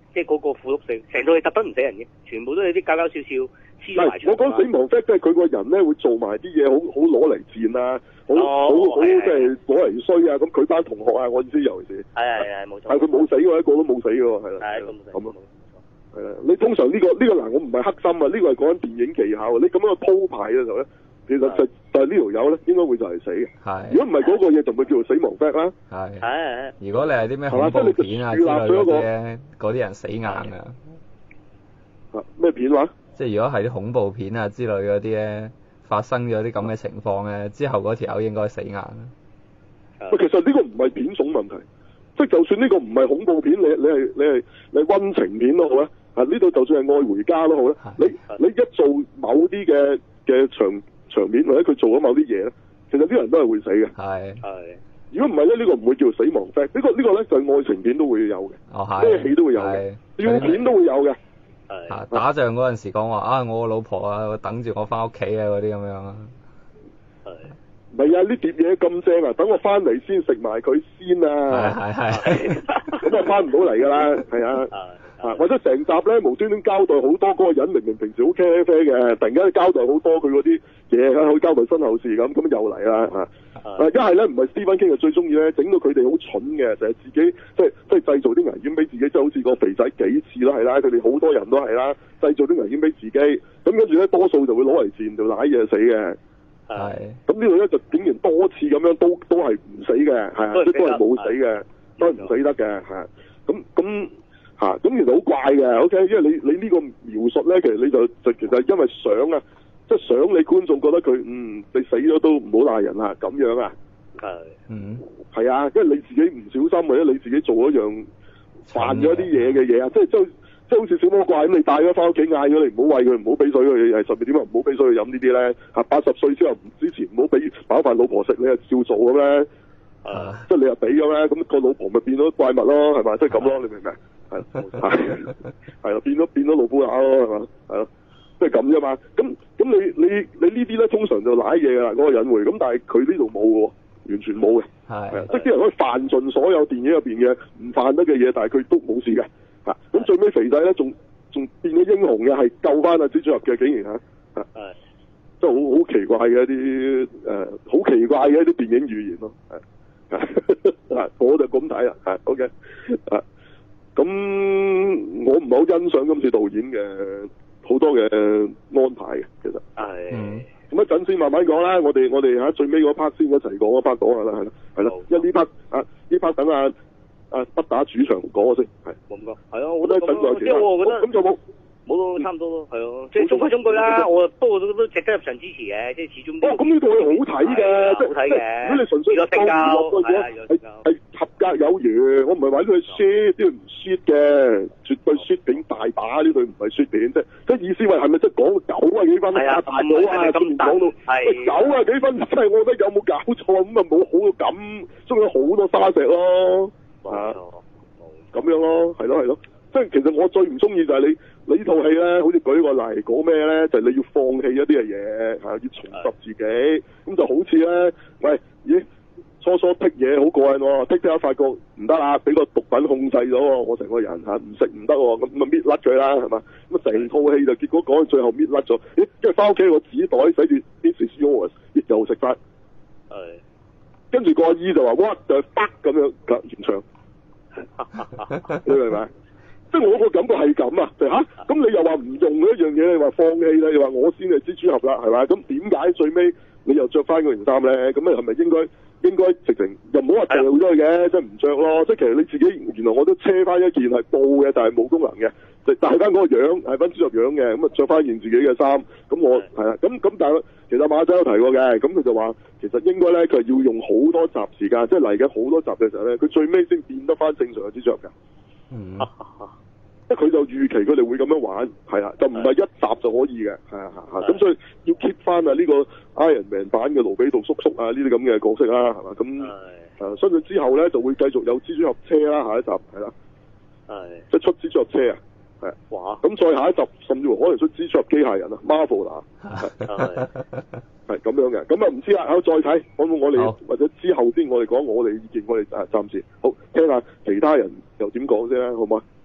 即係嗰個腐碌性，成套戲特登唔死人嘅，全部都係啲搞搞笑笑黐埋牆。 我講死亡 fact 即係佢個人咧會做埋啲嘢，好好攞嚟賤啊，好好好即係攞嚟衰啊！咁佢班同學啊，我意思尤其是係係係冇錯。 但係佢冇死喎，一個都冇死嘅喎，係啦。 係咁咁咯。係啦，你通常呢、呢個呢、呢個嗱，我唔係黑心啊，呢、呢個係講緊電影技巧啊。你咁樣去鋪排嘅時候咧，其實就就係呢條友咧，應該會就係死嘅。 係。如果唔係嗰個嘢，就唔會叫做死亡 fact 啦。 係。 係係。 如果你係啲咩恐怖片啊之類嗰啲咧，嗰啲人死硬㗎。 啊咩片話？ 即係如果係啲恐怖片啊之類嗰啲咧，發生咗啲咁嘅情況咧，之後嗰條友應該死硬。 喂，其實呢個唔係片種問題，即係就算呢個唔係恐怖片，你你係你係你溫情片都好咧，啊呢度就算係愛回家都好咧，你你一做某啲嘅嘅場場面或者佢做咗某啲嘢咧，其實啲人都係會死嘅。 係係。如果唔係咧，呢、呢個唔會叫死亡 fact。呢、呢個呢、呢個咧就係愛情片都會有嘅， 哦係。 咩戲都會有嘅，笑片都會有嘅。 係。打仗嗰陣時講話啊，我個老婆啊，等住我翻屋企啊，嗰啲咁樣啊。係。 唔係啊！呢碟嘢咁正啊，等我翻嚟先食埋佢先啊！ 係係係， 咁啊翻唔到嚟㗎啦，係啊，啊或者成集咧無端端交代好多嗰個人明明平時好茄啡嘅，突然間交代好多佢嗰啲嘢，可以交代身後事咁，咁又嚟啦啊！啊一係咧唔係 Stephen King 就最中意咧，整到佢哋好蠢嘅，就係自己即係即係製造啲危險俾自己，即係好似個肥仔幾次都係啦，佢哋好多人都係啦，製造啲危險俾自己，咁跟住咧多數就會攞嚟賤就舐嘢死嘅。 係， 咁呢度咧就竟然多次咁樣都都係唔死嘅，係啊，即都係冇死嘅，都係唔死得嘅，係咁咁嚇，咁其實好怪嘅 ，OK，因為你你呢個描述咧，其實你就就其實因為想啊，即係想你觀眾覺得佢嗯你死咗都唔好賴人啦，咁樣啊，係，嗯，係啊，因為你自己唔小心或者你自己做一樣犯咗啲嘢嘅嘢啊，即係即係。即係好似小魔怪咁，你帶咗翻屋企嗌咗你唔好餵佢，唔好俾水佢，係甚至點解唔好俾水佢飲呢啲咧？嚇八十歲之後之前唔好俾飽飯老婆食，你係照做咁咧？啊！即係你又俾咁咧，咁個老婆咪變咗怪物咯，係嘛？即係咁咯，你明唔明？係係係咯，變咗變咗老虎乸咯，係嘛？係咯，即係咁啫嘛。咁咁你你你呢啲咧，通常就舐嘢㗎啦，嗰個人會咁，但係佢呢度冇喎，完全冇嘅。係即係啲人可以犯盡所有電影入邊嘅唔犯得嘅嘢，但係佢都冇事嘅。嚇！咁最尾肥仔咧，仲仲變咗英雄嘅，係救翻阿蜘蛛俠嘅，竟然嚇！係，即係好好奇怪嘅一啲誒，好、呃、奇怪嘅一啲電影語言咯，係啊，我就咁睇啦，係 OK 啊，咁我唔係好欣賞今次導演嘅好多嘅安排嘅，其實係，咁一陣先慢慢講啦，我哋我哋喺最尾嗰 part 先一齊講一 part 講下啦，係啦，係啦，因為呢 part 啊呢 part 等啊。啊！不打主場講先，係冇咁講，係啊，我覺得咁，即係我覺得咁就冇冇咯，差唔多咯，係啊，即係中規中矩啦。我不過都都值得入場支持嘅，即係始終。哦，咁呢套係好睇嘅，即係好睇嘅。如果你純粹講娛樂嘅嘢，係係合格有餘。我唔係話呢套 shit，呢套唔 shit 嘅，絕對 shit 片大把。呢套唔係 shit 片，即係即係意思話係咪即係講到九啊幾分啊？大佬啊，咁講到喂九啊幾分，真係我覺得有冇搞錯咁啊？冇好到咁，中咗好多沙石咯。啊，咁樣咯，係咯係咯，即係其實我最唔中意就係你你呢套戲咧，好似舉個例講咩咧，就係、是、你要放棄一啲嘅嘢，嚇要重拾自己，咁就好似咧，喂，咦，初初剔嘢好過癮喎，剔剔下發覺唔得啦，俾個毒品控制咗喎，我成個人嚇唔食唔得喎，咁咪搣甩佢啦，係嘛？咁啊成套戲就結果講到最後搣甩咗，咦，跟住翻屋企個紙袋寫住 This is yours，又食翻，係。跟住個阿姨就話 what the fuck 咁樣完場，你明唔明？即係我個感覺係咁啊，就嚇、是、咁你又話唔用一樣嘢，你話放棄啦，你話我先係蜘蛛俠啦，係咪？咁點解最尾你又着翻嗰件衫咧？咁你係咪應該應該直情又唔好話掉咗佢嘅，即係唔着咯？即係其實你自己原來我都車翻一件係布嘅，但係冇功能嘅，就戴翻嗰個樣係翻蜘蛛俠樣嘅，咁啊着翻件自己嘅衫，咁我係啊，咁咁但係其實馬仔有提過嘅，咁佢就話其實應該咧佢係要用好多集時間，即係嚟緊好多集嘅時候咧，佢最尾先變得翻正常嘅蜘蛛俠㗎。嗯。即係佢就預期佢哋會咁樣玩，係啊，就唔係一集就可以嘅，係啊，係咁所以要 keep 翻啊呢個 Iron Man 版嘅盧比杜叔叔啊呢啲咁嘅角色啦，係嘛，咁誒相信之後咧就會繼續有蜘蛛俠車啦，下一集係啦，係即係出蜘蛛俠車啊，係哇，咁再下一集甚至乎可能出蜘蛛俠機械人啊 Marvel 啊，係係咁樣嘅，咁啊唔知啦，好再睇，可唔可我哋或者之後先我哋講我哋意見，我哋誒暫時好聽下其他人又點講先啦，好唔好？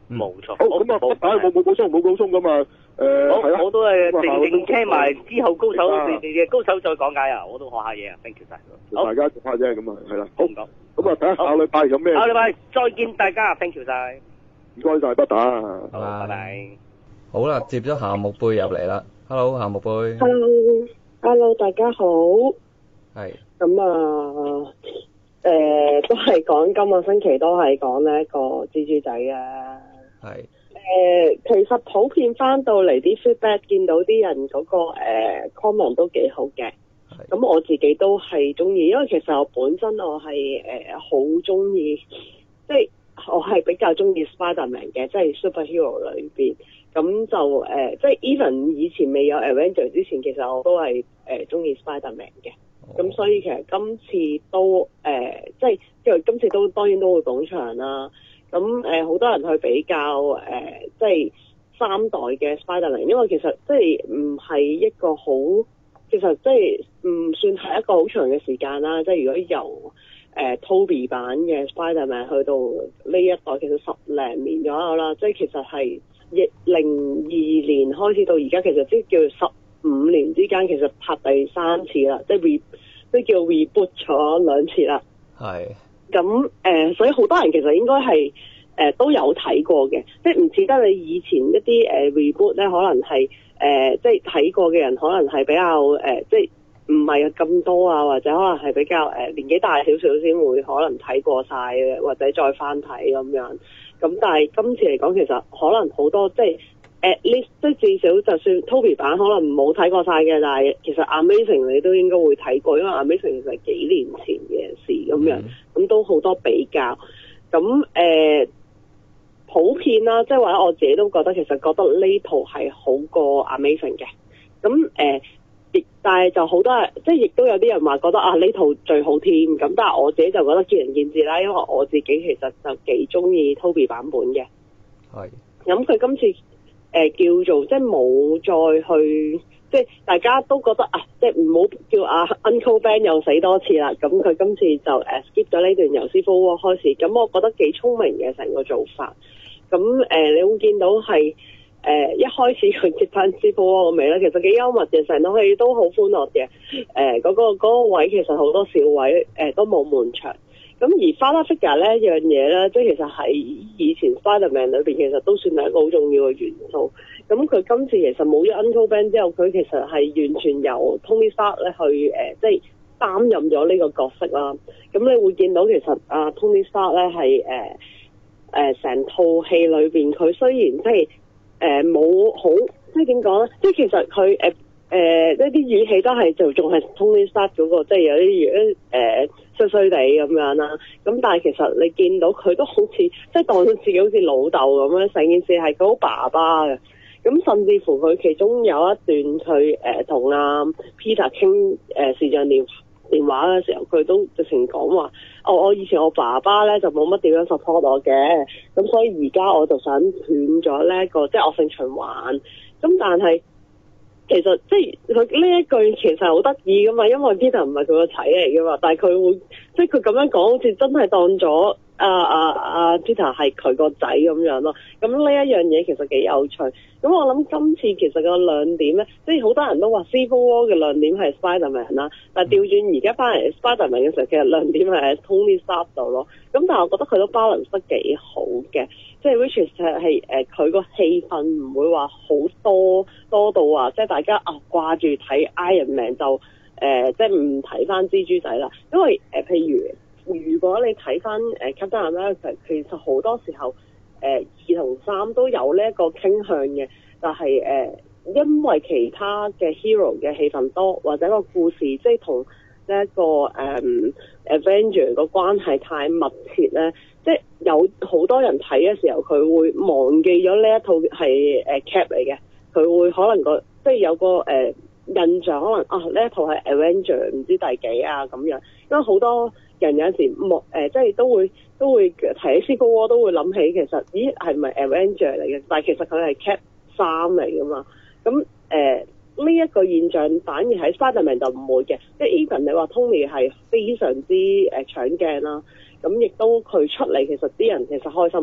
冇錯。 好咁啊，不打冇冇補充冇補充噶嘛？誒好， 係啊， 我都係咁啊靜靜聽埋之後高手啊你哋嘅高手再講解啊，我都學下嘢啊 ，thank you 晒。好， 大家做下啫，咁啊係啦。好唔講。 咁啊，睇下下禮拜有咩？ 下禮拜再見大家 ，thank you 晒。 唔該晒，不打。 好，拜拜。 好啦，接咗夏目貝入嚟啦。Hello， 夏目貝。 Hello，Hello， 大家好。 係。 咁啊，誒、呃，都係講今個星期都係講呢一個蜘蛛仔啊。 係。 誒、呃，其實普遍翻到嚟啲 feedback，見到啲人嗰、那個誒、呃、comment 都幾好嘅。咁我自己都係中意，因為其實我本身我係誒好中意，即係我係比較中意 Spider-Man 嘅，即係 superhero 裏邊。咁就誒、呃，即係 even 以前未有 Avenger 之前，其實我都係誒中意 Spider-Man 嘅。咁、哦、所以其實今次都誒、呃，即係因為今次都當然都會捧場啦。咁誒，好、呃、多人去比較誒、呃，即係三代嘅 Spider-Man，因為其實即係唔係一個好，其實即係唔算係一個好長嘅時間啦。即係如果由誒、呃、Toby 版嘅 Spider-Man 去到呢一代，其實十零年左右啦。即係其實係零二年開始到而家，其實即係叫十五年之間，其實拍第三次啦，即係 re 即係叫 reboot 咗兩次啦。係。咁誒、呃，所以好多人其實應該係誒、呃、都有睇過嘅，即係唔似得你以前一啲誒、呃、reboot 咧，可能係誒、呃、即係睇過嘅人，可能係比較誒、呃、即係唔係咁多啊，或者可能係比較誒、呃、年紀大少少先會可能睇過晒嘅，或者再翻睇咁樣。咁但係今次嚟講，其實可能好多即係 at least 即係至少就算 Toby 版可能冇睇過晒嘅，但係其實 Amazing 你都應該會睇過，因為 Amazing 其實係幾年前嘅事咁樣，咁、嗯、都好多比較。咁誒、呃、普遍啦，即係或者我自己都覺得其實覺得呢套係好過 Amazing 嘅。咁誒亦但係就好多人即係亦都有啲人話覺得啊呢套最好添。咁但係我自己就覺得見仁見智啦，因為我自己其實就幾中意 Toby 版本嘅。係。咁佢今次。誒、呃、叫做即係冇再去，即係大家都覺得啊，即係唔好叫阿 Uncle Ben 又死多次啦。咁佢今次就誒、uh, skip 咗呢段由 Civil War 開始，咁我覺得幾聰明嘅成個做法。咁誒、呃，你會見到係誒、呃、一開始佢接翻 Civil War 個尾咧，其實幾幽默嘅，成套戲都好歡樂嘅。誒、呃、嗰、那個嗰、那個位其實好多笑位，誒、呃、都冇悶場。咁而 Father Figure 呢一樣嘢咧，即係其實係以前 Spider-Man 裏邊其實都算係一個好重要嘅元素。咁佢今次其實冇咗 Uncle Ben 之後，佢其實係完全由 Tony Stark 咧去誒、呃，即係擔任咗呢個角色啦。咁你會見到其實啊 Tony Stark 咧係誒誒成套戲裏邊，佢雖然即係誒冇好，即係點講咧？即係其實佢誒誒一啲語氣都係就仲係 Tony Stark 嗰、那個，即係有啲誒。呃衰衰地咁樣啦，咁但係其實你見到佢都好似即係當咗自己好似老豆咁樣，成件事係佢好爸爸嘅。咁甚至乎佢其中有一段佢誒同阿 Peter 傾誒、呃、視像電電話嘅時候，佢都直情講話：哦，我以前我爸爸咧就冇乜點樣 support 我嘅，咁所以而家我就想斷咗呢一個即係惡性循環。咁但係其實即係佢呢一句其實好得意噶嘛，因為 Peter 唔係佢個仔嚟噶嘛，但係佢會即係佢咁樣講，好似真係當咗啊啊啊 Peter 係佢個仔咁樣咯。咁呢一樣嘢其實幾有趣。咁我諗今次其實個亮點咧，即係好多人都話 Civil War 嘅亮點係 Spider-Man 啦，但係調轉而家翻嚟 Spider-Man 嘅時候，其實亮點係喺 Tony Stark 度咯。咁但係我覺得佢都 balance 得幾好嘅。即係 which is 係誒佢個氣氛唔會話好多多到話，即係大家啊掛住睇 Iron Man 就誒、呃、即係唔睇翻蜘蛛仔啦。因為誒、呃、譬如如果你睇翻誒 Captain America，其實好多時候誒、呃、二同三都有呢一個傾向嘅，但係誒、呃、因為其他嘅 hero 嘅戲份多，或者個故事即係同呢一個誒、嗯、Avenger 個關係太密切咧。即係有好多人睇嘅時候，佢會忘記咗呢一套係誒 cap 嚟嘅，佢會可能個即係有個誒、呃、印象，可能啊呢一套係 Avenger 唔知第幾啊咁樣，因為好多人有時莫誒、呃、即係都會都會睇 Civil War 都會諗起其實咦係咪 Avenger 嚟嘅？但係其實佢係 cap 三嚟噶嘛，咁誒呢一個現象反而喺 Spider-Man 就唔會嘅，即係 even 你話 Tony 係非常之誒搶鏡啦。咁亦都佢出嚟，其實啲人其實開心嘅，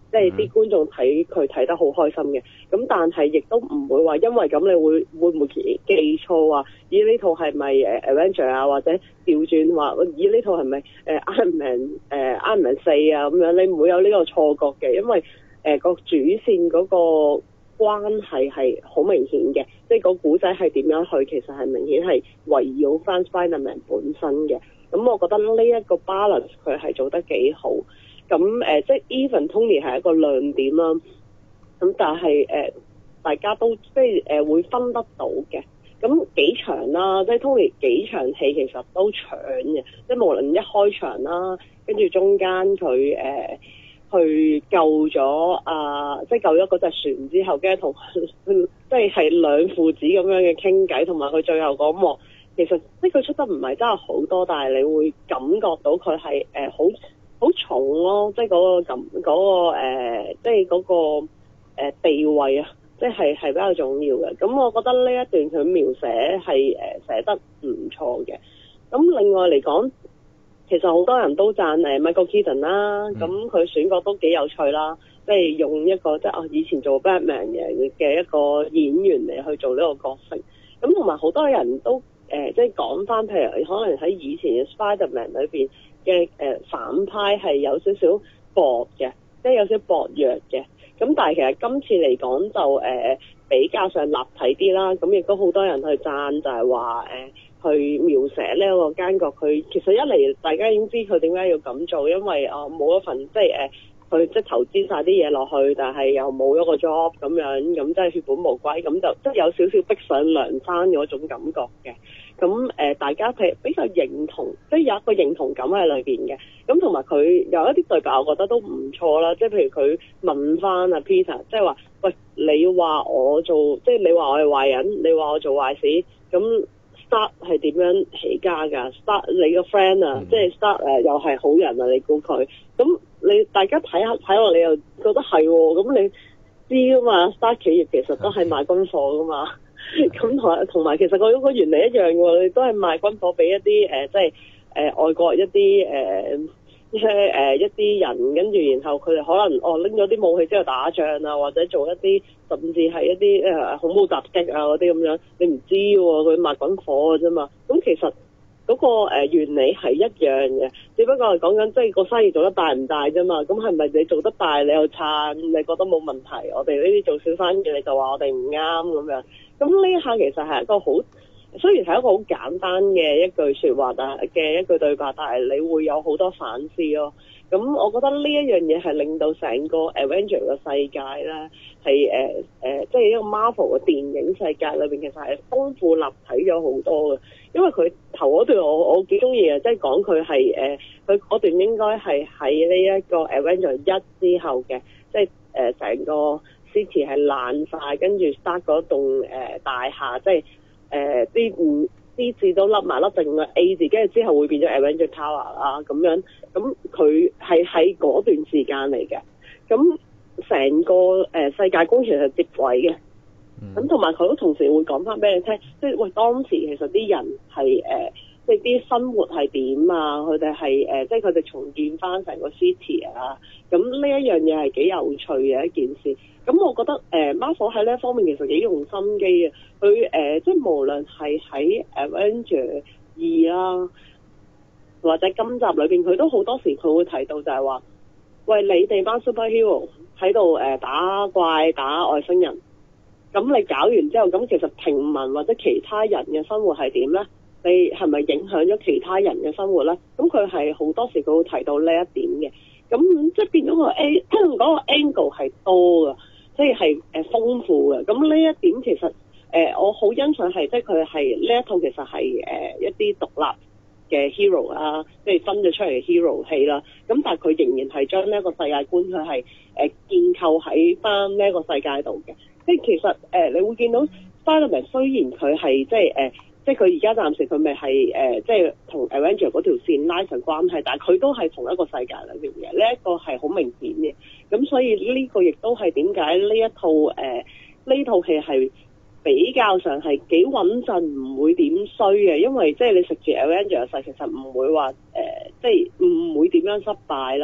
即係啲觀眾睇佢睇得好開心嘅。咁但係亦都唔會話因為咁你會會唔會記記錯話，咦呢套係咪誒 Avenger 啊，或者調轉話咦呢套係咪誒 Iron Man 誒 Iron Man 四啊咁樣，你唔會有呢個錯覺嘅，因為誒個、呃、主線嗰個關係係好明顯嘅，即係個古仔係點樣去，其實係明顯係圍繞翻 Spider-Man 本身嘅。咁我覺得呢一個 balance 佢係做得幾好。咁誒、呃，即係 Even Tony 係一個亮點啦。咁但係誒、呃，大家都即係誒、呃、會分得到嘅。咁幾場啦，即係 Tony 幾場戲其實都搶嘅，即係無論一開場啦，跟住中間佢誒。呃去救咗啊、呃！即係救咗嗰隻船之後，跟住同即係係兩父子咁樣嘅傾偈，同埋佢最後嗰幕，其實即係佢出得唔係真係好多，但係你會感覺到佢係誒好好重咯，即係嗰個感嗰、嗰個、呃、即係嗰、嗰個、呃、地位啊，即係係比較重要嘅。咁我覺得呢一段佢描寫係誒、呃、寫得唔錯嘅。咁另外嚟講，其實好多人都讚誒 Michael Keaton 啦，咁佢、嗯、選角都幾有趣啦，即係用一個即係哦以前做 Batman 嘅嘅一個演員嚟去做呢個角色，咁同埋好多人都誒、呃、即係講翻，譬如可能喺以前嘅 Spider-Man 裏邊嘅誒反派係有少少薄嘅，即係有少少薄弱嘅，咁但係其實今次嚟講就誒、呃、比較上立體啲啦，咁亦都好多人去讚就係話誒。呃去描寫呢一個奸角，佢其實一嚟大家已經知佢點解要咁做，因為啊冇、呃、一份即係誒，佢、呃、即係投資晒啲嘢落去，但係又冇咗個 job 咁樣，咁即係血本無歸，咁就即係有少少逼上梁山嗰種感覺嘅。咁誒、呃，大家譬如比較認同，即係有一個認同感喺裏邊嘅。咁同埋佢有一啲對白，我覺得都唔錯啦。即係譬如佢問翻阿 Peter，即係話：喂，你話我做，即係你話我係壞人，你話我做壞事，咁。Stark 係點樣起家㗎 ？Stark 你個 friend 啊，嗯、即係 Stark 誒又係好人啊！你估佢咁你大家睇下睇落，你又覺得係喎、哦。咁你知㗎嘛 ？Stark 企業其實都係賣軍火㗎嘛。咁同同埋其實個個原理一樣喎，你都係賣軍火俾一啲誒、呃，即係誒、呃、外國一啲誒。呃誒、呃、一啲人，跟住然後佢哋可能哦拎咗啲武器之後打仗啊，或者做一啲甚至係一啲誒、呃、恐怖襲擊啊嗰啲咁樣，你唔知喎，佢賣滾火嘅啫嘛。咁其實嗰、那個、呃、原理係一樣嘅，只不過係講緊即係個生意做得大唔大啫嘛。咁係咪你做得大你又撐，你覺得冇問題？我哋呢啲做小生意你就話我哋唔啱咁樣。咁呢一下其實係一個好。雖然係一個好簡單嘅一句説話，但係嘅一句對白，但係你會有好多反思咯。咁我覺得呢一樣嘢係令到成個 Avenger 嘅世界咧，係誒誒，即係一個 Marvel 嘅電影世界裏邊，其實係豐富立體咗好多嘅。因為佢頭嗰段我我幾中意嘅，即係講佢係誒，佢嗰段應該係喺呢一個 Avenger 一之後嘅，即係誒成個 city 係爛晒，跟住 Stark 嗰棟誒大廈，即係。誒啲唔啲字都笠埋笠定個 A 字，跟住之後會變咗 Avenger Tower 啦咁樣，咁佢係喺嗰段時間嚟嘅，咁成個誒、呃、世界觀其實係接軌嘅，咁同埋佢都同時會講翻俾你聽，即係喂當時其實啲人係誒、呃，即係啲生活係點啊，佢哋係誒，即係佢哋重建翻成個 city 啊，咁呢一樣嘢係幾有趣嘅一件事。咁我覺得誒、呃、Marvel 喺呢一方面其實幾用心機嘅，佢誒、呃、即係無論係喺 Avenger 二啦，或者今集裏邊，佢都好多時佢會提到就係話，喂，你哋班 superhero 喺度誒打怪打外星人，咁你搞完之後，咁其實平民或者其他人嘅生活係點咧？你係咪影響咗其他人嘅生活咧？咁佢係好多時佢會提到呢一點嘅，咁即係變咗個 A 嗰個 angle 係多㗎。即係誒豐富嘅，咁呢一點其實誒、呃、我好欣賞係，即係佢係呢一套其實係誒、呃、一啲獨立嘅 hero 啦，即係分咗出嚟嘅 hero 戲啦。咁但係佢仍然係將呢一個世界觀佢係誒建構喺翻呢一個世界度嘅。即係其實誒、呃、你會見到 Spider-Man 雖然佢係即係誒。呃即係佢而家暫時佢咪係誒，即係同 Avenger 嗰條線拉上關係，但係佢都係同一個世界裏邊嘅，呢、這、一個係好明顯嘅。咁所以呢個亦都係點解呢一套誒呢套戲係比較上係幾穩陣，唔會點衰嘅，因為即係你食住 Avenger 嘅勢，其實唔會話誒、呃，即係唔會點樣失敗啦。咁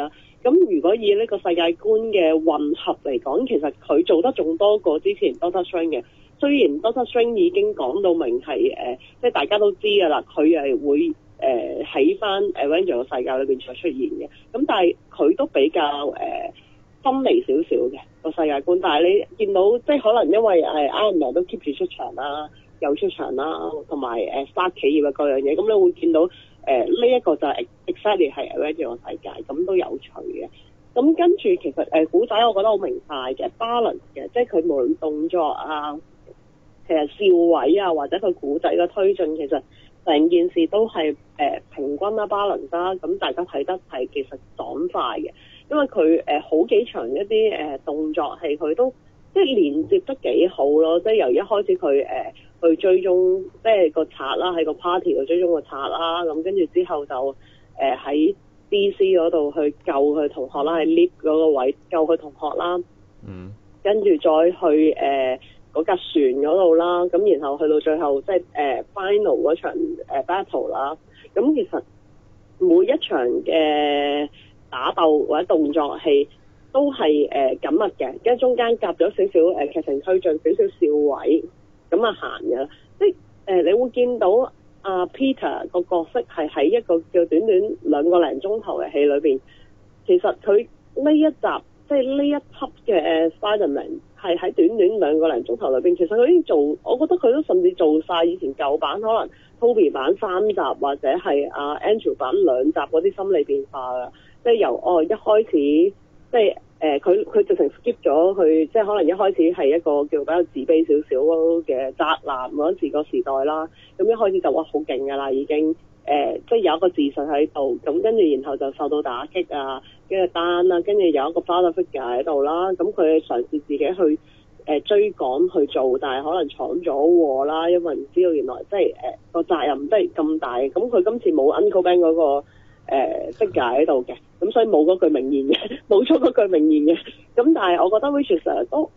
咁如果以呢個世界觀嘅混合嚟講，其實佢做得仲多過之前 Doctor Strange 嘅。雖然 Doctor Strange 已經講到明係誒、呃，即係大家都知㗎啦，佢係會誒喺翻 Avengers 嘅世界裏邊再出現嘅。咁但係佢都比較誒、呃、分離少少嘅個世界觀。但係你見到即係可能因為誒 Iron Man 都 keep 住出場啦，有出場啦，同埋誒 Stark 企業嘅各樣嘢，咁你會見到誒呢一個就係 exactly 係 Avengers 嘅世界，咁都有趣嘅。咁跟住其實誒古仔我覺得好明快嘅 balance 嘅，即係佢無論動作啊，其實笑位啊，或者佢古仔嘅推進，其實成件事都係誒、呃、平均啦 balance 啦，咁大家睇得係其實爽快嘅，因為佢誒、呃、好幾場一啲誒、呃、動作戲佢都即係連接得幾好咯，即係由一開始佢誒、呃、去追蹤即係個賊啦，喺個 party 度追蹤個賊啦，咁跟住之後就誒喺、呃、D C 嗰度去救佢同學啦，喺 lift 嗰個位救佢同學啦，嗯，跟住再去誒。呃嗰架船嗰度啦，咁然後去到最後即係誒、呃、final 嗰場、呃、battle 啦，咁其實每一場嘅打鬥或者動作戲都係誒、呃、緊密嘅，跟住中間夾咗少少誒劇情推進，少少笑位，咁啊行嘅啦，即係誒、呃、你會見到阿、啊、Peter 個角色係喺一個叫短短兩個零鐘頭嘅戲裏邊，其實佢呢一集即係呢一輯嘅 Spider-Man。係喺短短兩個零鐘頭裏邊，其實佢已經做，我覺得佢都甚至做晒以前舊版可能 Toby 版三集或者係阿 Andrew 版兩集嗰啲心理變化啦。即係由哦一開始，即係誒佢佢直情 skip 咗佢，即係可能一開始係一個叫比較自卑少少嘅宅男嗰陣時個時代啦。咁一開始就哇好勁㗎啦，已經誒、呃、即係有一個自信喺度，咁跟住然後就受到打擊啊。跟住單啦，跟住有一個 father figure 喺度啦，咁佢嘗試自己去誒、呃、追趕去做，但係可能闖咗禍啦，因為唔知道原來即係誒個責任真係咁大，咁佢今次冇 Uncle Ben 嗰、那個誒、呃、figure 喺度嘅，咁所以冇嗰句名言嘅，冇咗嗰句名言嘅，咁但係我覺得 Richard 都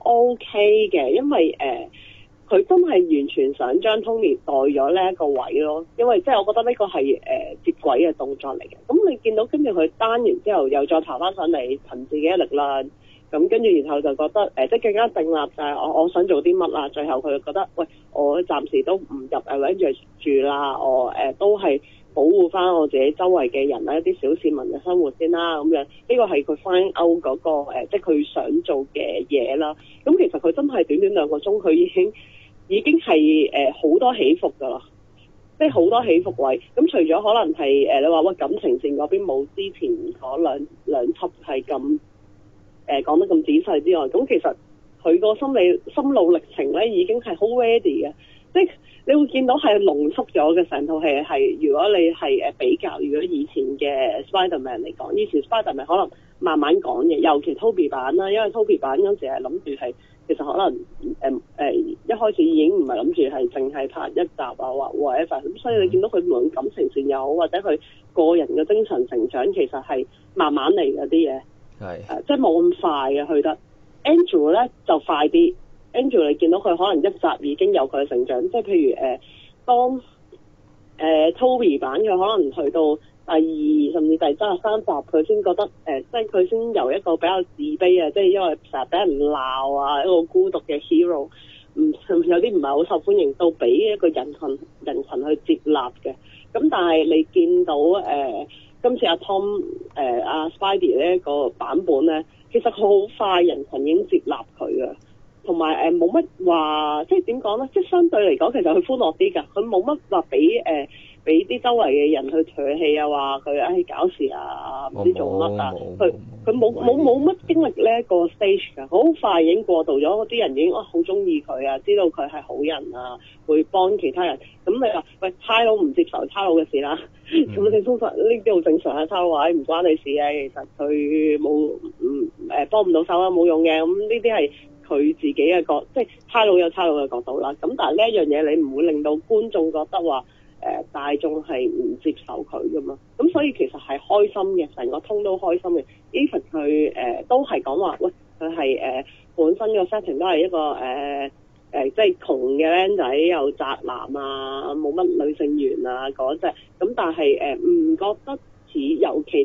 OK 嘅，因為誒佢、呃、真係完全想將 Tony 代咗呢一個位咯，因為即係我覺得呢個係誒、呃、接軌嘅動作嚟嘅。咁你見到跟住佢單完之後又再爬翻上嚟，憑自己嘅力量，咁跟住然後就覺得誒、呃、即係更加定立就係我我想做啲乜啦。最後佢就覺得喂，我暫時都唔入 Avengers 住啦，我誒、呃、都係保護翻我自己周圍嘅人啦，一啲小市民嘅生活先啦咁樣。呢個係佢 find out 嗰個、呃、即係佢想做嘅嘢啦。咁其實佢真係短短兩個鐘，佢已經已經係誒好多起伏㗎啦，即係好多起伏位。咁除咗可能係誒、呃、你話喂感情線嗰邊冇之前嗰兩兩輯係咁誒講得咁仔細之外，咁其實佢個心理心路歷程咧已經係好 ready 嘅，即係你會見到係濃縮咗嘅成套戲係。如果你係誒比較，如果以前嘅 Spider-Man 嚟講，以前 Spider-Man 可能慢慢講嘅，尤其 Toby 版啦，因為 Toby 版嗰時係諗住係。其實可能誒誒、呃呃、一開始已經唔係諗住係淨係拍一集啊，或或者咁，所以你見到佢無論感情線又好，或者佢個人嘅精神成長，其實係慢慢嚟嘅啲嘢，係誒、呃、即係冇咁快嘅去得。Andrew 咧就快啲 ，Andrew 你見到佢可能一集已經有佢嘅成長，即係譬如誒、呃、當誒、呃、Toby 版佢可能去到第二甚至第三十三集，佢先覺得誒、呃，即係佢先由一個比較自卑啊，即係因為成日俾人鬧啊，一個孤獨嘅 hero， 唔有啲唔係好受歡迎，到俾一個人群人群去接納嘅。咁但係你見到誒、呃、今次阿 Tom 誒、呃、阿 Spidey 呢一個版本咧，其實佢好快人群已經接納佢啊，同埋誒冇乜話，即係點講咧？即係相對嚟講，其實佢歡樂啲㗎，佢冇乜話俾誒。俾啲周圍嘅人去唾棄啊，話佢唉搞事啊，唔知做乜啊，佢佢冇冇冇乜經歷呢一個 stage 㗎，好快已經過渡咗，啲人已經啊好中意佢啊，知道佢係好人啊，會幫其他人。咁你話喂差佬唔接受差佬嘅事啦，咁你通常呢啲好正常啊，差佬話唔關你事啊，其實佢冇唔誒幫唔到手啊，冇用嘅。咁呢啲係佢自己嘅角，即係差佬有差佬嘅角度啦。咁但係呢一樣嘢你唔會令到觀眾覺得話。誒、呃、大眾係唔接受佢噶嘛，咁所以其實係開心嘅，成個通都開心嘅。Even 佢誒、呃、都係講話，喂佢係誒本身個 setting 都係一個誒誒、呃呃、即係窮嘅僆仔又宅男啊，冇乜女性緣啊嗰隻，咁但係誒唔覺得似，尤其即係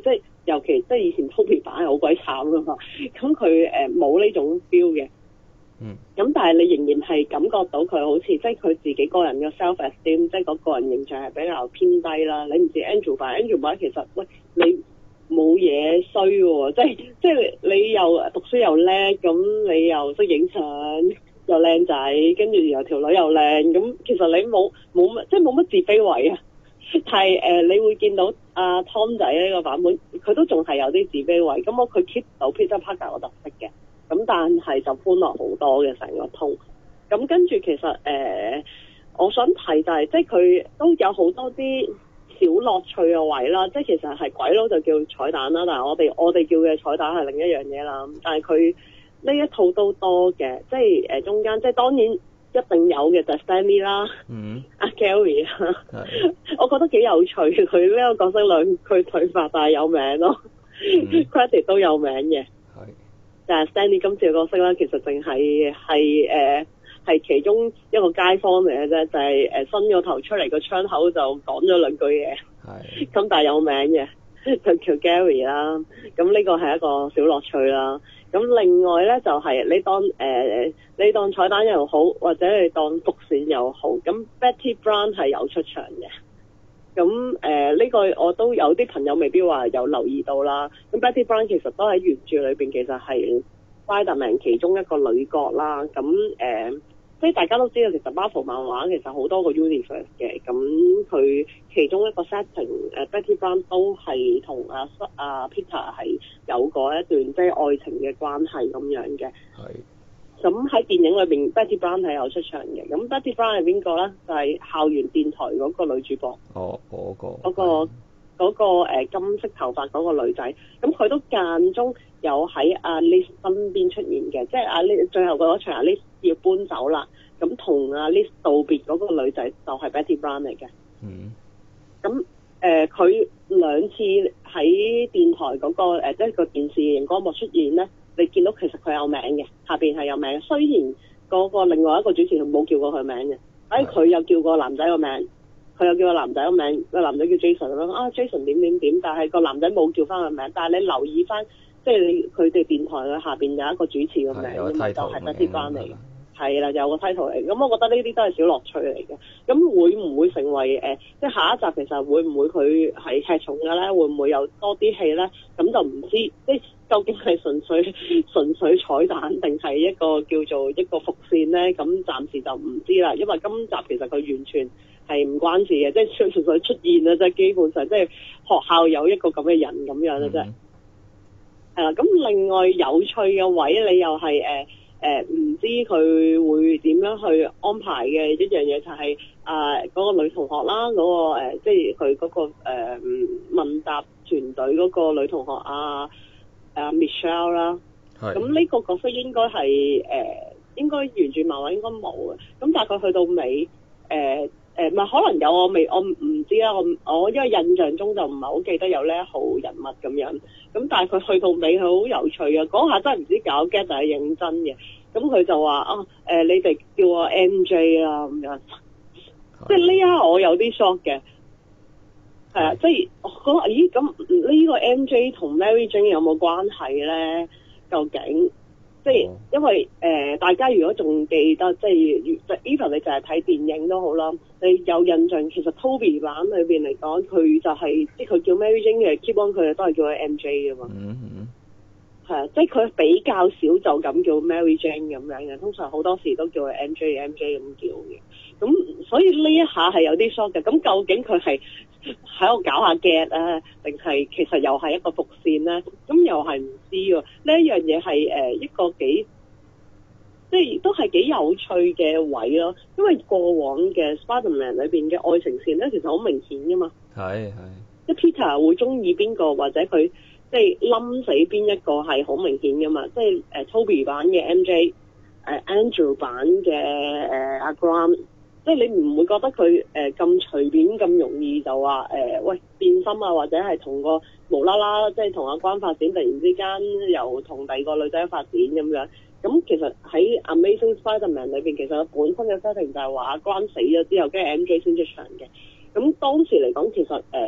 尤其即係以前 Toby 版係好鬼慘噶嘛，咁佢誒冇呢種 feel 嘅。 嗯。咁但係你仍然係感覺到佢好似即係佢自己個人嘅 self esteem，即係嗰個人形象係比較偏低啦。你唔似 Andrew 版 ，Andrew 版其實喂你冇嘢衰喎，即係即係你又讀書又叻，咁你又識影相又靚仔，跟住然後條女又靚，咁其實你冇冇乜即係冇乜自卑位啊。但係誒、呃，你會見到阿、啊、Tom 仔呢個版本，佢都仲係有啲自卑位，咁我佢 keep 到 Peter Parker 個特色嘅。咁但係就歡樂好多嘅成個通，咁跟住其實誒、呃，我想提就係、是、即係佢都有好多啲小樂趣嘅位啦，即係其實係鬼佬就叫彩蛋啦，但係我哋我哋叫嘅彩蛋係另一樣嘢啦。但係佢呢一套都多嘅，即係誒、呃、中間即係當然一定有嘅就係 Stanley 啦，嗯，阿 Gary 啦，我覺得幾有趣，佢呢個角色兩句對白但係有名咯、嗯、，credit 都有名嘅。就係 Stanley 今次嘅角色啦，其實淨係係誒係其中一個街坊嚟嘅啫，就係、是、誒、呃、伸咗頭出嚟個窗口就講咗兩句嘢，係咁但係有名嘅，就叫 Gary 啦。咁呢個係一個小樂趣啦。咁另外咧就係、是、你當誒、呃、你當彩蛋又好，或者你當伏線又好，咁 Betty Brown 係有出場嘅。咁誒呢個我都有啲朋友未必話有留意到啦。咁 Betty Brown 其實都喺原著裏邊其實係 Spider-Man 其中一個女角啦。咁誒、呃，即係大家都知道其實 Marvel 漫畫其實好多個 universe 嘅。咁佢其中一個 setting 誒、呃、Betty Brown 都係同阿阿 Peter 係有過一段即係愛情嘅關係咁樣嘅。係。咁喺電影裏邊 Betty Brown 係有出場嘅。咁 Betty Brown 係邊個咧？就係、是、校園電台嗰個女主播。哦，嗰、那個。嗰、那個嗰、那個、呃、金色頭髮嗰個女仔。咁佢都間中有喺阿 Liz 身邊出現嘅，即係阿 Liz 最後嗰場阿 Liz 要搬走啦。咁同阿 Liz 道別嗰個女仔就係 Betty Brown 嚟嘅。嗯。咁誒，佢、呃、兩次喺電台嗰、那個、呃、即係個電視熒光幕出現咧。你見到其實佢有名嘅，下邊係有名嘅。雖然嗰個另外一個主持佢冇叫過佢名嘅，哎佢又叫個男仔個名，佢又叫個男仔個名，個男仔叫 Jason 咁樣啊 Jason 點點點，但係個男仔冇叫翻個名。但係你留意翻，即係你佢哋電台嘅下邊有一個主持個名，咁就係 Betty Brown嚟嘅。係啦，有個 title 嚟，咁我覺得呢啲都係小樂趣嚟嘅。咁會唔會成為誒、呃，即係下一集其實會唔會佢係吃重嘅咧？會唔會有多啲戲咧？咁就唔知，即係究竟係純粹純粹彩蛋，定係一個叫做一個伏線咧？咁暫時就唔知啦，因為今集其實佢完全係唔關事嘅，即係純粹出現啦，即係基本上即係學校有一個咁嘅人咁樣啦啫。係啦、嗯，咁另外有趣嘅位，你又係誒。呃誒、呃、唔知佢會點樣去安排嘅一樣嘢就係啊嗰個女同學啦，嗰、那個、呃、即係佢嗰個誒、呃、問答團隊嗰個女同學啊啊 Michelle 啦，咁呢個角色應該係誒、呃、應該原著漫畫應該冇嘅，咁但係佢去到尾誒誒唔係可能有我未我唔知啦，我我因為印象中就唔係好記得有呢一號人物咁樣。咁但係佢去到尾係好有趣啊！嗰下真係唔知搞 get 定係認真嘅。咁佢就話啊，誒、呃、你哋叫我 M J 啦咁樣，即係呢一刻我有啲 shock 嘅，係啊，即係我覺得咦咁呢個 M J 同 Mary Jane 有冇關係咧？究竟即係因為誒、呃、大家如果仲記得，即係 even 你就係睇電影都好啦，你有印象其實 Toby 版裏邊嚟講，佢就係、是、即係佢叫 Mary Jane 嘅 keep on 佢都係叫佢 M J 噶嘛。嗯嗯。係啊，即係佢比較少就咁叫 Mary Jane 咁樣嘅，通常好多時都叫佢 M J M J 咁叫嘅。咁所以呢一下係有啲 shock 嘅。咁究竟佢係喺度搞下 get 啊，定係其實又係一個伏線咧？咁又係唔知喎。呢一樣嘢係誒一個幾即係都係幾有趣嘅位咯。因為過往嘅 Spider-Man 裏邊嘅愛情線咧，其實好明顯噶嘛。係係。即係 Peter 會中意邊個，或者佢。即係冧死邊一個係好明顯噶嘛，即係誒、呃、Toby 版嘅 M J，誒、呃、Andrew 版嘅誒阿 Grant，即係你唔會覺得佢誒咁隨便咁容易就話誒、呃、喂變心啊，或者係同個無啦啦即係同阿關發展，突然之間又同第二個女仔發展咁樣。咁其實喺 Amazing Spider-Man 裏邊，其實本身嘅 setting 就係話阿關死咗之後，跟住 M J 先出場嘅。咁當時嚟講，其實誒。呃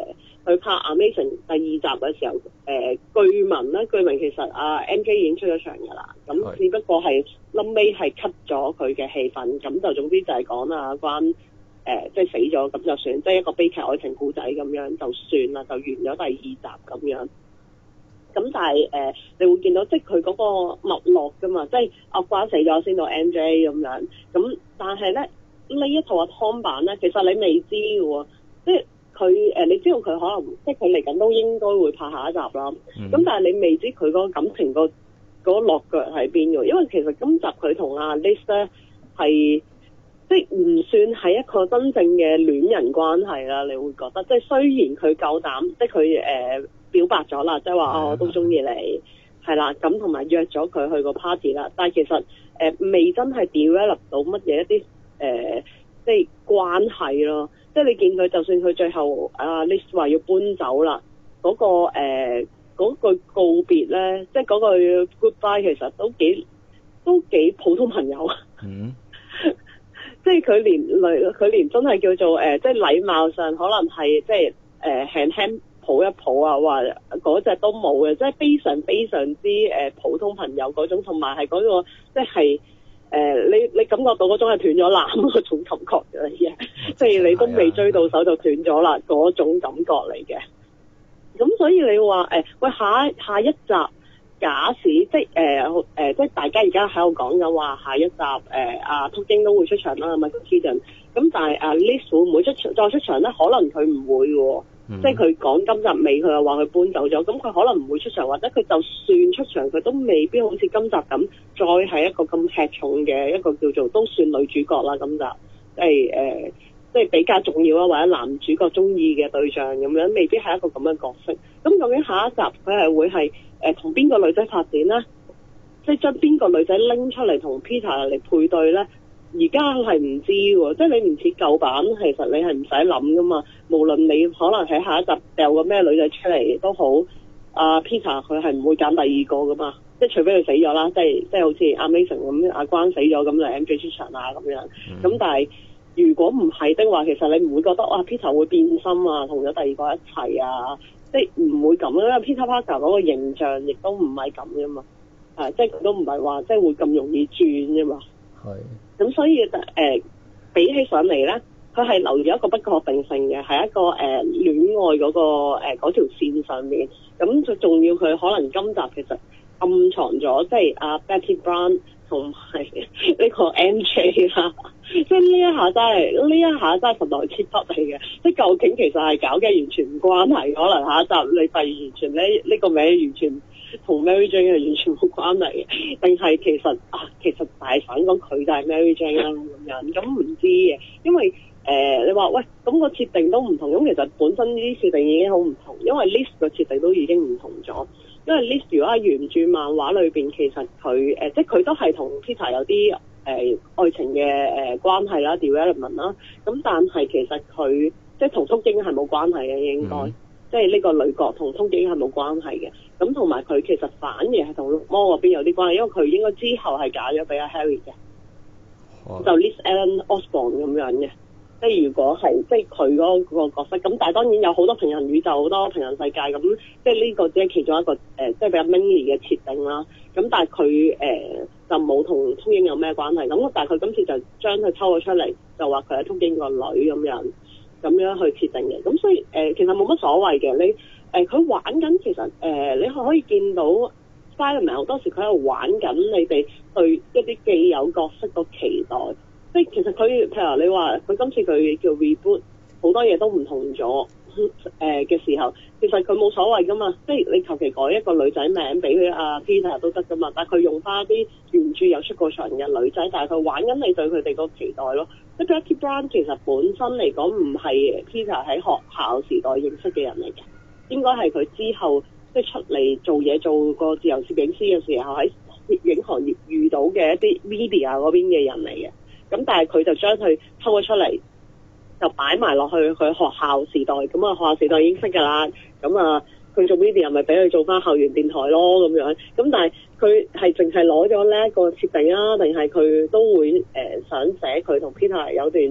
佢拍 Amazing 第二集嘅時候，誒、呃、據聞咧，據聞其實阿 M J 已經出咗場㗎啦，咁只不過係臨尾係 cut 咗佢嘅戲份，咁就總之就係講啊關誒、呃、即係死咗咁就算，即係一個悲劇愛情故仔咁樣就算啦，就完咗第二集咁樣。咁但係誒、呃，你會見到即係佢嗰個脈絡㗎嘛，即係阿關死咗先到 M J 咁樣。咁但係咧呢一套阿湯版咧，其實你未知嘅喎，即係佢誒，你知道佢可能即係佢嚟緊都應該會拍下一集啦。咁、嗯、但係你未知佢嗰個感情個嗰、嗰個落腳喺邊嘅，因為其實今集佢同阿 Liz 咧係即係唔算係一個真正嘅戀人關係啦。你會覺得即係雖然佢夠膽，即係佢誒。表白咗啦，即係話啊，我都中意你，係啦，咁同埋約咗佢去個 party 啦。但係其實誒、呃、未真係 develop 到乜嘢一啲誒、呃、即係關係咯。即係你見佢，就算佢最後啊 Liz 話要搬走啦，嗰、那個誒嗰、呃、句告別咧，即係嗰句 goodbye 其實都幾都幾普通朋友。嗯。即係佢連佢連真係叫做誒、呃，即係禮貌上可能係即係誒輕輕抱一抱啊，話嗰隻都冇嘅，即係非常非常之誒、呃、普通朋友嗰種，同埋係嗰個即係誒、呃、你你感覺到嗰種係斷咗纜嗰種感覺嘅嘢，即係你都未追到手就斷咗啦嗰種感覺嚟嘅。咁所以你話誒、呃、喂下下一集假使即係誒誒即係大家而家喺度講緊話下一集誒阿禿鷹都會出場啦，咪 Keaton 咁，但係阿 Liz 會唔會出場再出場咧？可能佢唔會喎。嗯、即係佢講今集尾，佢又話佢搬走咗，咁佢可能唔會出場，或者佢就算出場，佢都未必好似今集咁，再係一個咁吃重嘅一個叫做都算女主角啦。今集即係誒，即係比較重要啊，或者男主角中意嘅對象咁樣，未必係一個咁嘅角色。咁究竟下一集佢係會係誒同邊個女仔發展咧？即係將邊個女仔拎出嚟同 Peter 嚟配對咧？而家係唔知喎，即係你唔似舊版，其實你係唔使諗噶嘛。無論你可能喺下一集掉個咩女仔出嚟都好，阿、啊、Peter 佢係唔會揀第二個噶嘛。即係除非佢死咗啦，即係即係好似阿 Mason 咁，阿關死咗咁就 M J 出場啊咁樣。咁、嗯、但係如果唔係的話，其實你唔會覺得哇 Peter 會變心啊，同咗第二個一齊啊，即係唔會咁咯。因為 Peter Parker 嗰個形象亦都唔係咁噶嘛，啊，即係佢都唔係話即係會咁容易轉啫嘛。係。咁所以誒、呃、比起上嚟咧，佢係留住一個不確定性嘅，係一個誒、呃、戀愛嗰、嗰個誒嗰、呃、條線上面。咁最重要，佢可能今集其實暗藏咗，即係阿 Betty Brown 同埋呢個 M J 啦。即係呢一下真係，呢一下真係神來之筆嚟嘅。即係究竟其實係搞嘅完全唔關係，可能下一集你發現完全呢呢、呢個名完全同 Mary Jane 係完全冇關係嘅，定係其實啊，其實大反講佢就係 Mary Jane 啦咁樣，咁唔知嘅，因為誒、呃、你話喂，咁、個設定都唔同，咁其實本身呢啲設定已經好唔同，因為 Liz 個設定都已經唔同咗，因為 Liz 如果喺原著漫畫裏邊，其實佢誒、呃、即係佢都係同 Peter 有啲誒、呃、愛情嘅誒、呃、關係啦 development 啦，咁但係其實佢即係同禿鷹係冇關係嘅應該。嗯即係呢個女角同禿鷹係冇關係嘅，咁同埋佢其實反而係同綠魔嗰邊有啲關係，因為佢應該之後係嫁咗俾阿 Harry 嘅，哦、就 Liz Allen Osborne 咁樣嘅。即係如果係即係佢嗰個角色，咁但係當然有好多平行宇宙、好多平行世界咁，即係呢個只係其中一個誒、呃，即係比較 mini 嘅設定啦。咁但係佢誒就冇同禿鷹有咩關係，咁但係佢今次就將佢抽咗出嚟，就話佢係禿鷹個女咁樣。咁樣去設定嘅，咁所以誒、呃、其實冇乜所謂嘅。你誒佢、呃、玩緊，其實誒、呃、你可以見到 Spider-Man 好多時佢喺度玩緊你哋對一啲既有角色個期待。即係其實佢譬如你話佢今次佢叫 reboot， 好多嘢都唔同咗誒嘅時候，其實佢冇所謂噶嘛。即係你求其改一個女仔名俾佢阿 Peter 都得噶嘛。但係佢用翻啲原著有出過場嘅女仔，但係佢玩緊你對佢哋個期待咯。即係 Betty Brown 其實本身嚟講唔係 Peter 喺學校時代認識嘅人嚟嘅，應該係佢之後即係出嚟做嘢做個自由攝影師嘅時候喺攝影行業遇到嘅一啲 media 嗰邊嘅人嚟嘅。咁但係佢就將佢抽咗出嚟，就擺埋落去佢學校時代。咁啊學校時代已經識㗎啦。咁啊佢做 media 咪俾佢做翻校園電台咯咁樣。咁但係佢係淨係攞咗呢一個設定啊，定係佢都會誒、呃、想寫佢同 Peter 有段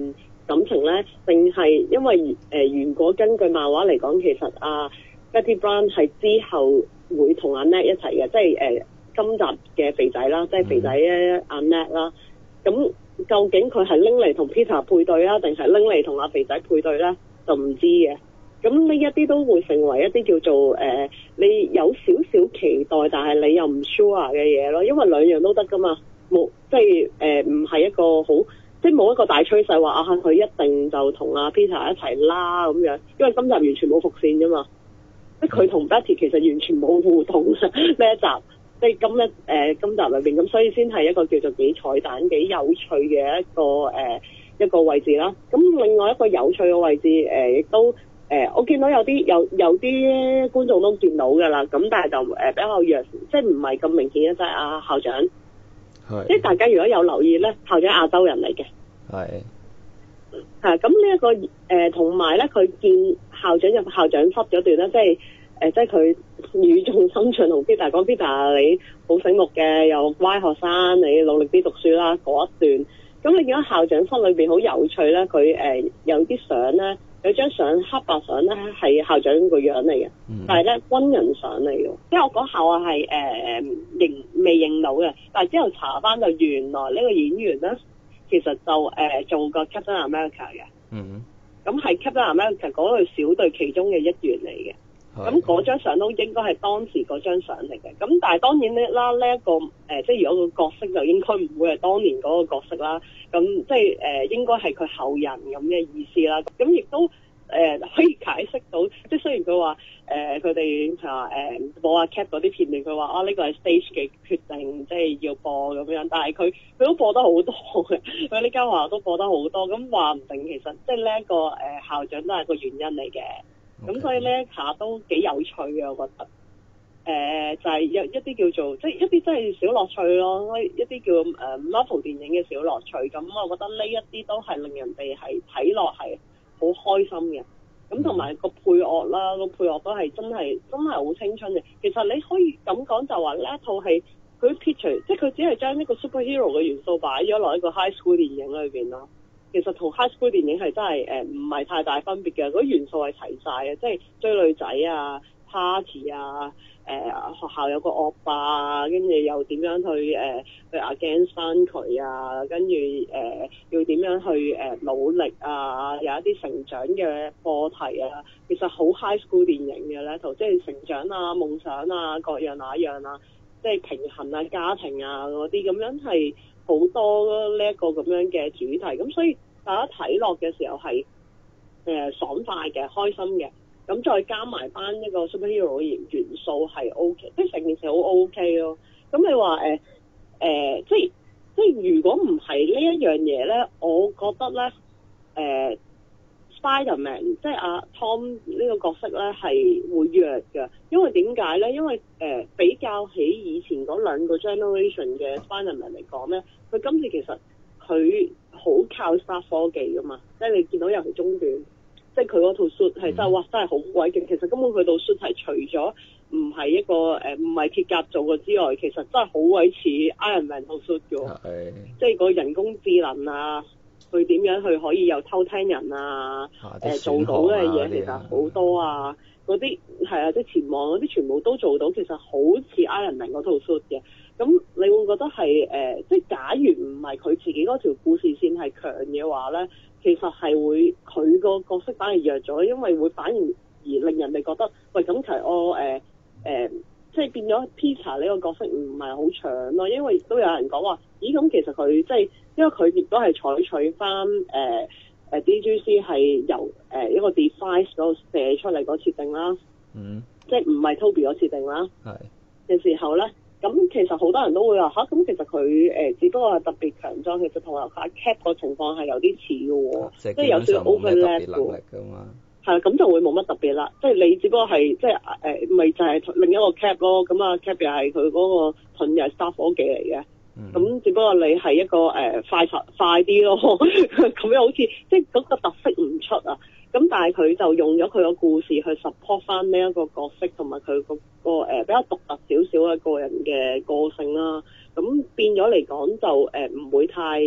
感情咧，定係因為誒、呃、如果根據漫畫嚟講，其實啊 Betty Brown 係之後會同阿 Ned 一齊嘅，即係誒、呃、今集嘅肥仔啦，即係肥仔阿 Ned 啦。咁究竟佢係拎嚟同 Peter 配對啊，定係拎嚟同阿肥仔配對咧？就唔知嘅。咁呢一啲都會成為一啲叫做誒、呃，你有少少期待，但係你又唔 sure 嘅嘢咯。因為兩樣都得噶嘛，冇即係誒唔係一個好。即係冇一個大趨勢話啊，佢一定就同阿 Peter 一齊啦咁樣，因為今集完全冇伏線啫嘛。即係佢同 Betty 其實完全冇互動呢一集，即係今一誒、呃、今集裏邊咁，所以先係一個叫做幾彩蛋、幾有趣嘅一個誒、呃、一個位置啦。咁另外一個有趣嘅位置誒，亦、呃、都誒、呃，我見到有啲有有啲觀眾都見到㗎啦。咁但係就誒、呃、比較弱，即係唔係咁明顯嘅，即係阿校長。即係大家如果有留意咧，校長亞洲人嚟嘅。係。係咁呢一個誒，同埋咧佢見校長入校長室嗰段咧，即係誒、呃，即係佢語重心長同 Peter 講 Peter 你好醒目嘅，又乖學生，你努力啲讀書啦嗰一段。咁你見到校長室裏邊好有趣咧，佢誒、呃、有啲相咧，有張相黑白相咧係校長個樣嚟嘅，嗯、但係咧軍人相嚟嘅。即係我嗰下我係誒誒認未認到嘅，但係之後查翻就原來呢個演員咧其實就誒、呃、做過 Captain America 嘅，嗯，咁係 Captain America 嗰個小隊其中嘅一員嚟嘅。咁嗰張相都應該係當時嗰張相嚟嘅，咁但係當然咧啦，呢、這、一個誒、呃，即係如果個角色就應該唔會係當年嗰個角色啦，咁即係誒、呃、應該係佢後人咁嘅意思啦。咁亦都誒、呃、可以解釋到，即係雖然佢話誒佢哋話誒播阿 Cap 嗰啲片段，佢話啊呢、這個係 stage 嘅決定，即係要播咁樣，但係佢佢都播得好多嘅，佢呢間話都播得好多，咁話唔定其實即係呢一個誒、呃、校長都係個原因嚟嘅。咁、okay. 所以呢一下都幾有趣嘅，我覺得。誒、呃，就係、是、有一啲叫做，即係一啲真係小樂趣咯，一啲叫誒 Marvel 電影嘅小樂趣。咁我覺得呢一啲都係令人哋係睇落係好開心嘅。咁同埋個配樂啦，個配樂都係真係真係好青春嘅。其實你可以咁講，就話呢一套戲佢撇除，即係佢只係將一個 superhero 嘅元素擺咗落一個 high school 電影裏邊咯。其實同 high school 電影係真係誒唔係太大分別嘅，嗰啲元素係齊晒嘅，即係追女仔啊、party 啊、誒、呃、學校有個惡霸啊，跟住又點樣去誒、呃、去 against 翻佢啊，跟住誒要點樣去誒、呃、努力啊，有一啲成長嘅課題啊，其實好 high school 電影嘅咧，同即係成長啊、夢想啊、各樣那樣啊，即係平衡啊、家庭啊嗰啲咁樣係好多呢一個咁樣嘅主題，咁所以大家睇落嘅時候係誒、呃、爽快嘅、開心嘅，咁再加埋翻一個 superhero 嘅元素係 O K，即係成件事好 O K 咯。咁你話誒誒，即係即係如果唔係呢一樣嘢咧，我覺得咧誒、呃、Spider-Man 即係阿 Tom 呢個角色咧係會弱嘅，因為點解咧？因為誒、呃、比較起以前嗰兩個 generation 嘅 Spider-Man 嚟講咧，佢今次其實佢好靠 Stark 科技噶嘛，即係你見到尤其中段，即係佢嗰套 suit 係真係哇，真係好鬼勁。其實根本佢套 suit 係除咗唔係一個誒唔係鐵甲做嘅之外，其實真係好鬼似 Iron Man 套 suit 嘅喎，即係個人工智能啊，佢點樣去可以又偷聽人啊，誒、啊呃、做到嘅嘢其實好多啊，嗰啲係啊，即係潛望嗰啲全部都做到，其實好似 Iron Man 嗰套 suit 嘅。咁你會覺得係誒、呃，即係假如唔係佢自己嗰條故事線係強嘅話咧，其實係會佢個角色反而弱咗，因為會反而而令人哋覺得，喂咁其實我誒誒，即係變咗 Peter 呢個角色唔係好長咯，因為都有人講話，咦咁其實佢即係因為佢亦都係採取翻誒誒 D G C 係由誒、呃、一個 device 嗰度射出嚟個設定啦，嗯，即係唔係 Toby 個設定啦，係嘅時候咧。咁其實好多人都會話吓，咁、啊、其實佢誒、呃、只不過係特別強壯，其實同阿 Cap 個情況係有啲似嘅喎，即係有少少 overlap 嘅。係啦，咁就會冇乜特別啦。即係你只不過係即係誒，咪、呃、就係、是、另一個 Cap 咯。咁啊 Cap 又係佢嗰個盾又係 Stark 科技嚟嘅。咁、嗯、只不過你係一個誒、呃、快快啲咯，咁樣好似即係嗰個特色唔出啊。咁但係佢就用咗佢個故事去 support 翻呢一個角色，同埋佢個個誒比較獨特少少嘅個人嘅個性啦。咁變咗嚟講就誒唔、呃、會太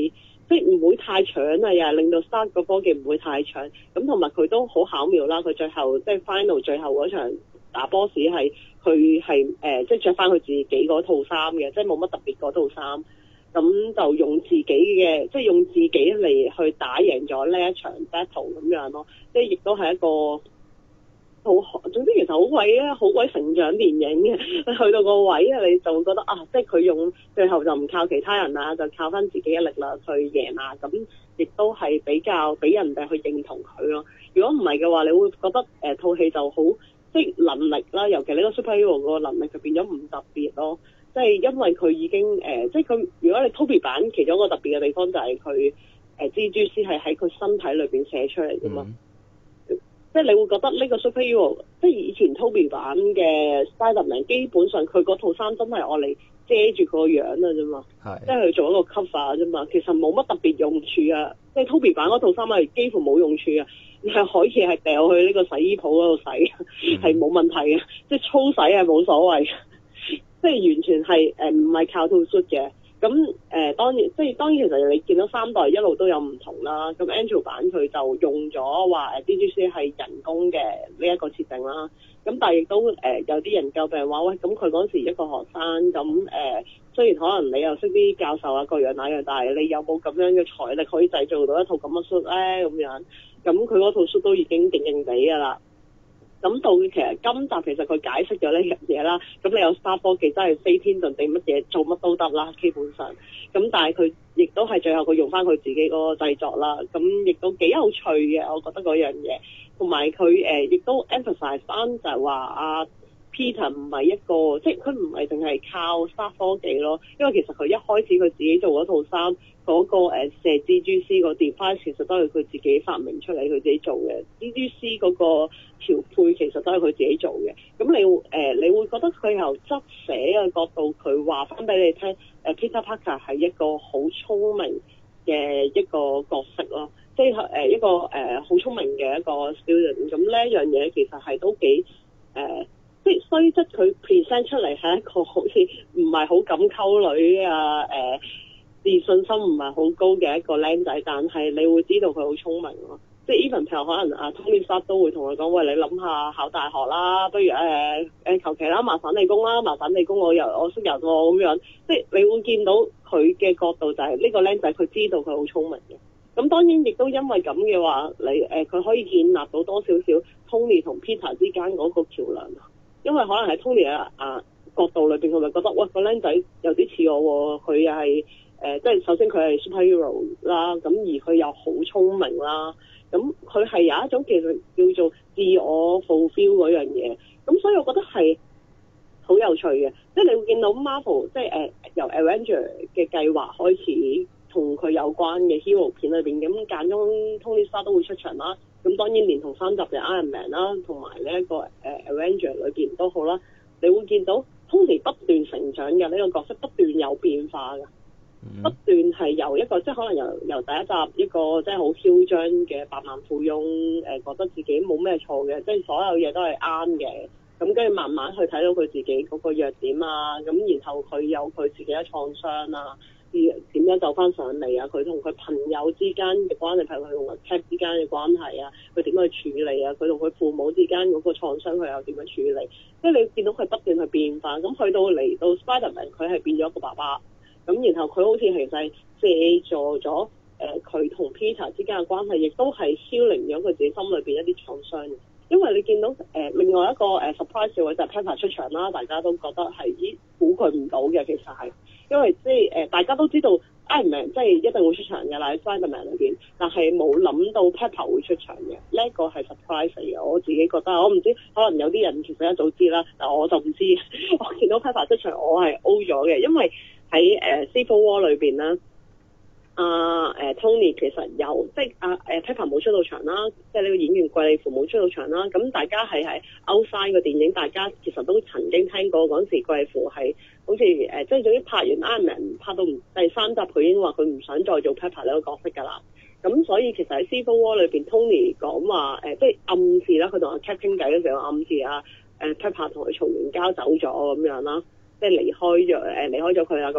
即係唔會太搶啊，又係令到 Stark 個科技唔會太搶。咁同埋佢都好巧妙啦，佢最後即係 final 最後嗰場打 boss 係佢係誒即係着翻佢自己嗰套衫嘅，即係冇乜特別嗰套衫。咁就用自己嘅，即係用自己嚟去打贏咗呢一場 battle 咁樣咯。即係亦都係一個好，總之其實好鬼啊，好鬼成長電影嘅。去到個位啊，你就會覺得啊，即係佢用最後就唔靠其他人啦，就靠翻自己嘅力量去贏啦。咁亦都係比較俾人哋去認同佢咯。如果唔係嘅話，你會覺得誒套戲就好，即係能力啦，尤其呢個 superhero 個能力就變咗唔特別咯。即係因為佢已經誒、呃，即係佢如果你 Toby 版其中一個特別嘅地方就係佢誒蜘蛛絲係喺佢身體裏邊寫出嚟㗎嘛。Mm-hmm. 即係你會覺得呢個 superhero，即係以前 Toby 版嘅 Spider-Man 基本上佢嗰套衫真係愛嚟遮住個樣啊啫嘛。係。即係佢做一個 cover 啫嘛，其實冇乜特別用處啊。即係 Toby 版嗰套衫係幾乎冇用處啊，你係可以係掉去呢個洗衣鋪嗰度洗，係冇、mm-hmm. 問題嘅。即係粗洗係冇所謂。即係完全係誒唔係靠套 suit 嘅，咁誒、呃、當然即係當然其實你見到三代一路都有唔同啦，咁 Andrew 版佢就用咗話誒 D G C 係人工嘅呢一個設定啦，咁但係亦都誒、呃、有啲人詬病話喂，咁佢嗰時一個學生咁誒、呃，雖然可能你又識啲教授啊各樣那樣，但係你有冇咁樣嘅財力可以製造到一套咁嘅 suit 咧咁樣？咁佢嗰套 suit 都已經勁勁地㗎啦。咁到其實今集其實佢解釋咗呢樣嘢啦，咁你有 Stark 科技真係飛天遁地乜嘢做乜都得啦，基本上。咁但係佢亦都係最後佢用翻佢自己嗰個製作啦，咁亦都幾有趣嘅，我覺得嗰樣嘢。同埋佢誒亦都 emphasize 翻就係話啊 Peter 唔係一個，即係佢唔係淨係靠 Stark 科技咯，因為其實佢一開始佢自己做嗰套衫。嗰、那個誒射蜘蛛絲個 device 其實都係佢自己發明出嚟，佢自己做嘅。蜘蛛絲嗰個調配其實都係佢自己做嘅。咁你誒、呃、你會覺得佢由側寫嘅角度，佢話翻俾你聽，誒 Peter Parker 係一個好聰明嘅一個角色咯，即係誒一個誒好、呃、聰明嘅一個 student。咁呢一樣嘢其實係都幾誒、呃，即係雖則佢 present 出嚟係一個好似唔係好敢溝女啊誒。呃自信心唔係好高嘅一個僆仔，但係你會知道佢好聰明咯。即係 even 譬如可能啊 Tony Stark 都會同佢講，喂，你諗下考大學啦，不如誒誒求其啦，麻煩理工啦，麻煩理工我又我識人喎咁樣。即係你會見到佢嘅角度就係呢個僆仔佢知道佢好聰明嘅。咁當然亦都因為咁嘅話，你誒佢、呃、可以建立到多少少 Tony 同 Peter 之間嗰個橋梁。因為可能喺 Tony 嘅啊角度裏邊，佢咪覺得喂，個僆仔有啲似我喎，佢又係。誒、呃，即係首先佢係 superhero 啦，咁而佢又好聰明啦，咁佢係有一種其實叫做自我 fulfill 嗰樣嘢，咁所以我覺得係好有趣嘅，即係你會見到 Marvel 即係誒、呃、由 Avenger 嘅計劃開始同佢有關嘅 hero 片裏邊，咁間中 Tony Stark 都會出場啦，咁當然連同三集嘅 Iron Man 啦，同埋呢一個誒、呃、Avenger 裏邊都好啦，你會見到 Tony 不斷成長嘅呢、這個角色，不斷有變化嘅。Mm-hmm. 不斷係由一個即係可能由由第一集一個即係好囂張嘅百萬富翁，誒、呃、覺得自己冇咩錯嘅，即係所有嘢都係啱嘅，咁跟住慢慢去睇到佢自己嗰個弱點啊，咁然後佢有佢自己嘅創傷啊，點點樣走翻上嚟啊，佢同佢朋友之間嘅關係，譬如佢同個 Cap 之間嘅關係啊，佢點樣去處理啊，佢同佢父母之間嗰個創傷佢又點樣處理，即係你見到佢不斷去變化，咁去到嚟到 Spider-Man 佢係變咗一個爸爸。咁然後佢好似其實借助咗誒佢同 Peter 之間嘅關係，亦都係 healing咗佢自己心裏邊一啲創傷嘅。因為你見到誒、呃、另外一個誒、呃、surprise 嘅位就係 Pepper 出場啦，大家都覺得係咦估佢唔到嘅，其實係因為即係誒大家都知道 Iron Man 即係一定會出場嘅啦喺 Spider-Man 裏邊，但係冇諗到 Pepper 會出場嘅，呢、這、一個係 surprise 嚟嘅。我自己覺得，我唔知可能有啲人其實一早知啦，但我就唔知。我見到 Pepper 出場，我係 O 咗嘅，因為喺誒 Civil War 裏邊啦，阿誒 Tony 其實有即係阿誒 Pepper 冇出到場啦，即係呢個演員貴利芙冇出到場啦。咁大家係喺 Outside 個電影，大家其實都曾經聽過嗰陣時貴利芙係好似誒、呃，即係總之拍完 Iron Man 拍到第三集，佢已經話佢唔想再做 Pepper 呢個角色㗎啦。咁所以其實喺 Civil War 裏邊 Tony 講話誒，即係暗示啦，佢同阿 Cap 傾偈嘅時候暗示啊誒 Pepper 同佢嘈完交走咗咁樣啦。即係離開咗誒離開咗佢啦，咁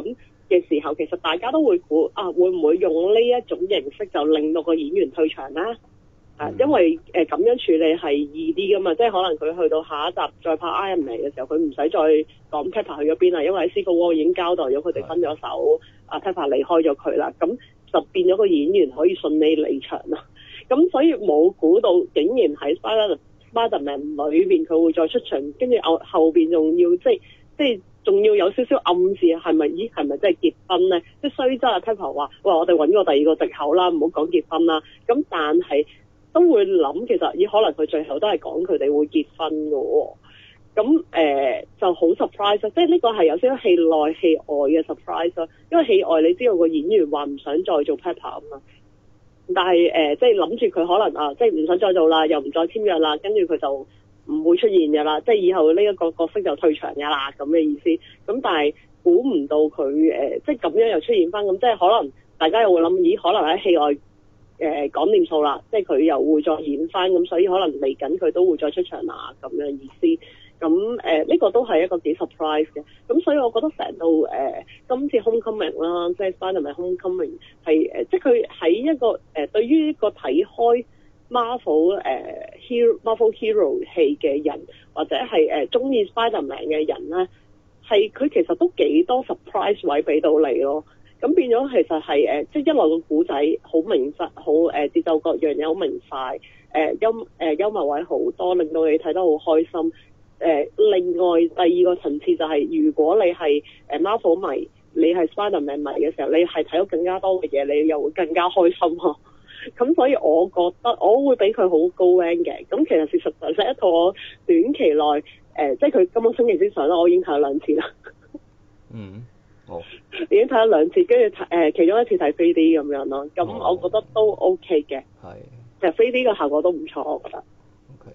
嘅時候，其實大家都會估啊，會唔會用呢一種形式就令到個演員退場咧？啊，因為誒咁、呃、樣處理係易啲噶嘛，即係可能佢去到下一集再拍 Iron Man 嘅時候，佢唔使再講 Pepper 去咗邊啦，因為喺 Civil War 已經交代咗佢哋分咗手，阿 Pepper 離開咗佢啦，咁就變咗個演員可以順利離場啦。咁所以冇估到竟然喺 Spider Spider-Man 裏邊佢會再出場，跟住後後邊仲要即係即係仲要有少少暗示係咪？咦係咪真係結婚咧？即係雖則阿 Pepper 話：喂，我哋揾個第二個藉口啦，唔好講結婚啦。咁但係都會諗其實咦可能佢最後都係講佢哋會結婚嘅喎。咁誒、呃、就好 surprise，即係呢個係有少少戲內戲外嘅 surprise 咯。因為戲外你知道個演員話唔想再做 Pepper 啊嘛。但係誒、呃，即係諗住佢可能啊，即係唔想再做啦，又唔再簽約啦，跟住佢就唔會出現嘅啦，即係以後呢一個角色就退場嘅啦，咁嘅意思。咁但係估唔到佢誒、呃，即係咁樣又出現翻，咁即係可能大家又會諗，咦？可能喺戲外誒講掂數啦，即係佢又會再演翻，咁所以可能嚟緊佢都會再出場啦，咁樣意思。咁誒呢個都係一個幾 surprise 嘅，咁所以我覺得成到誒、呃、今次 Homecoming 啦，即係 Spider-Man Homecoming 係誒、呃，即係佢喺一個誒、呃、對於一個睇開 Marvel 誒、呃、hero Marvel hero 戲嘅人，或者係誒中意 Spider-Man 嘅人咧，係佢其實都幾多 surprise 位俾到你咯。咁變咗其實係誒、呃，即係一來個故仔好明實，好誒、呃、節奏各樣嘢好明快，誒、呃、幽誒、呃、幽默位好多，令到你睇得好開心。誒、呃，另外第二個層次就係、是，如果你係誒 Marvel 迷，你係 Spider-Man 迷嘅時候，你係睇到更加多嘅嘢，你又會更加開心咯。咁所以我覺得我會俾佢好高 rank 嘅。咁其實事實上係一套我短期內誒、呃，即係佢今個星期先上啦，我已經睇咗兩次啦。 嗯，哦， 已經睇咗兩次，跟住睇誒其中一次睇 three D 咁樣咯。咁我覺得都 OK 嘅。係。其實 three D 嘅效果都唔錯，我覺得。 OK。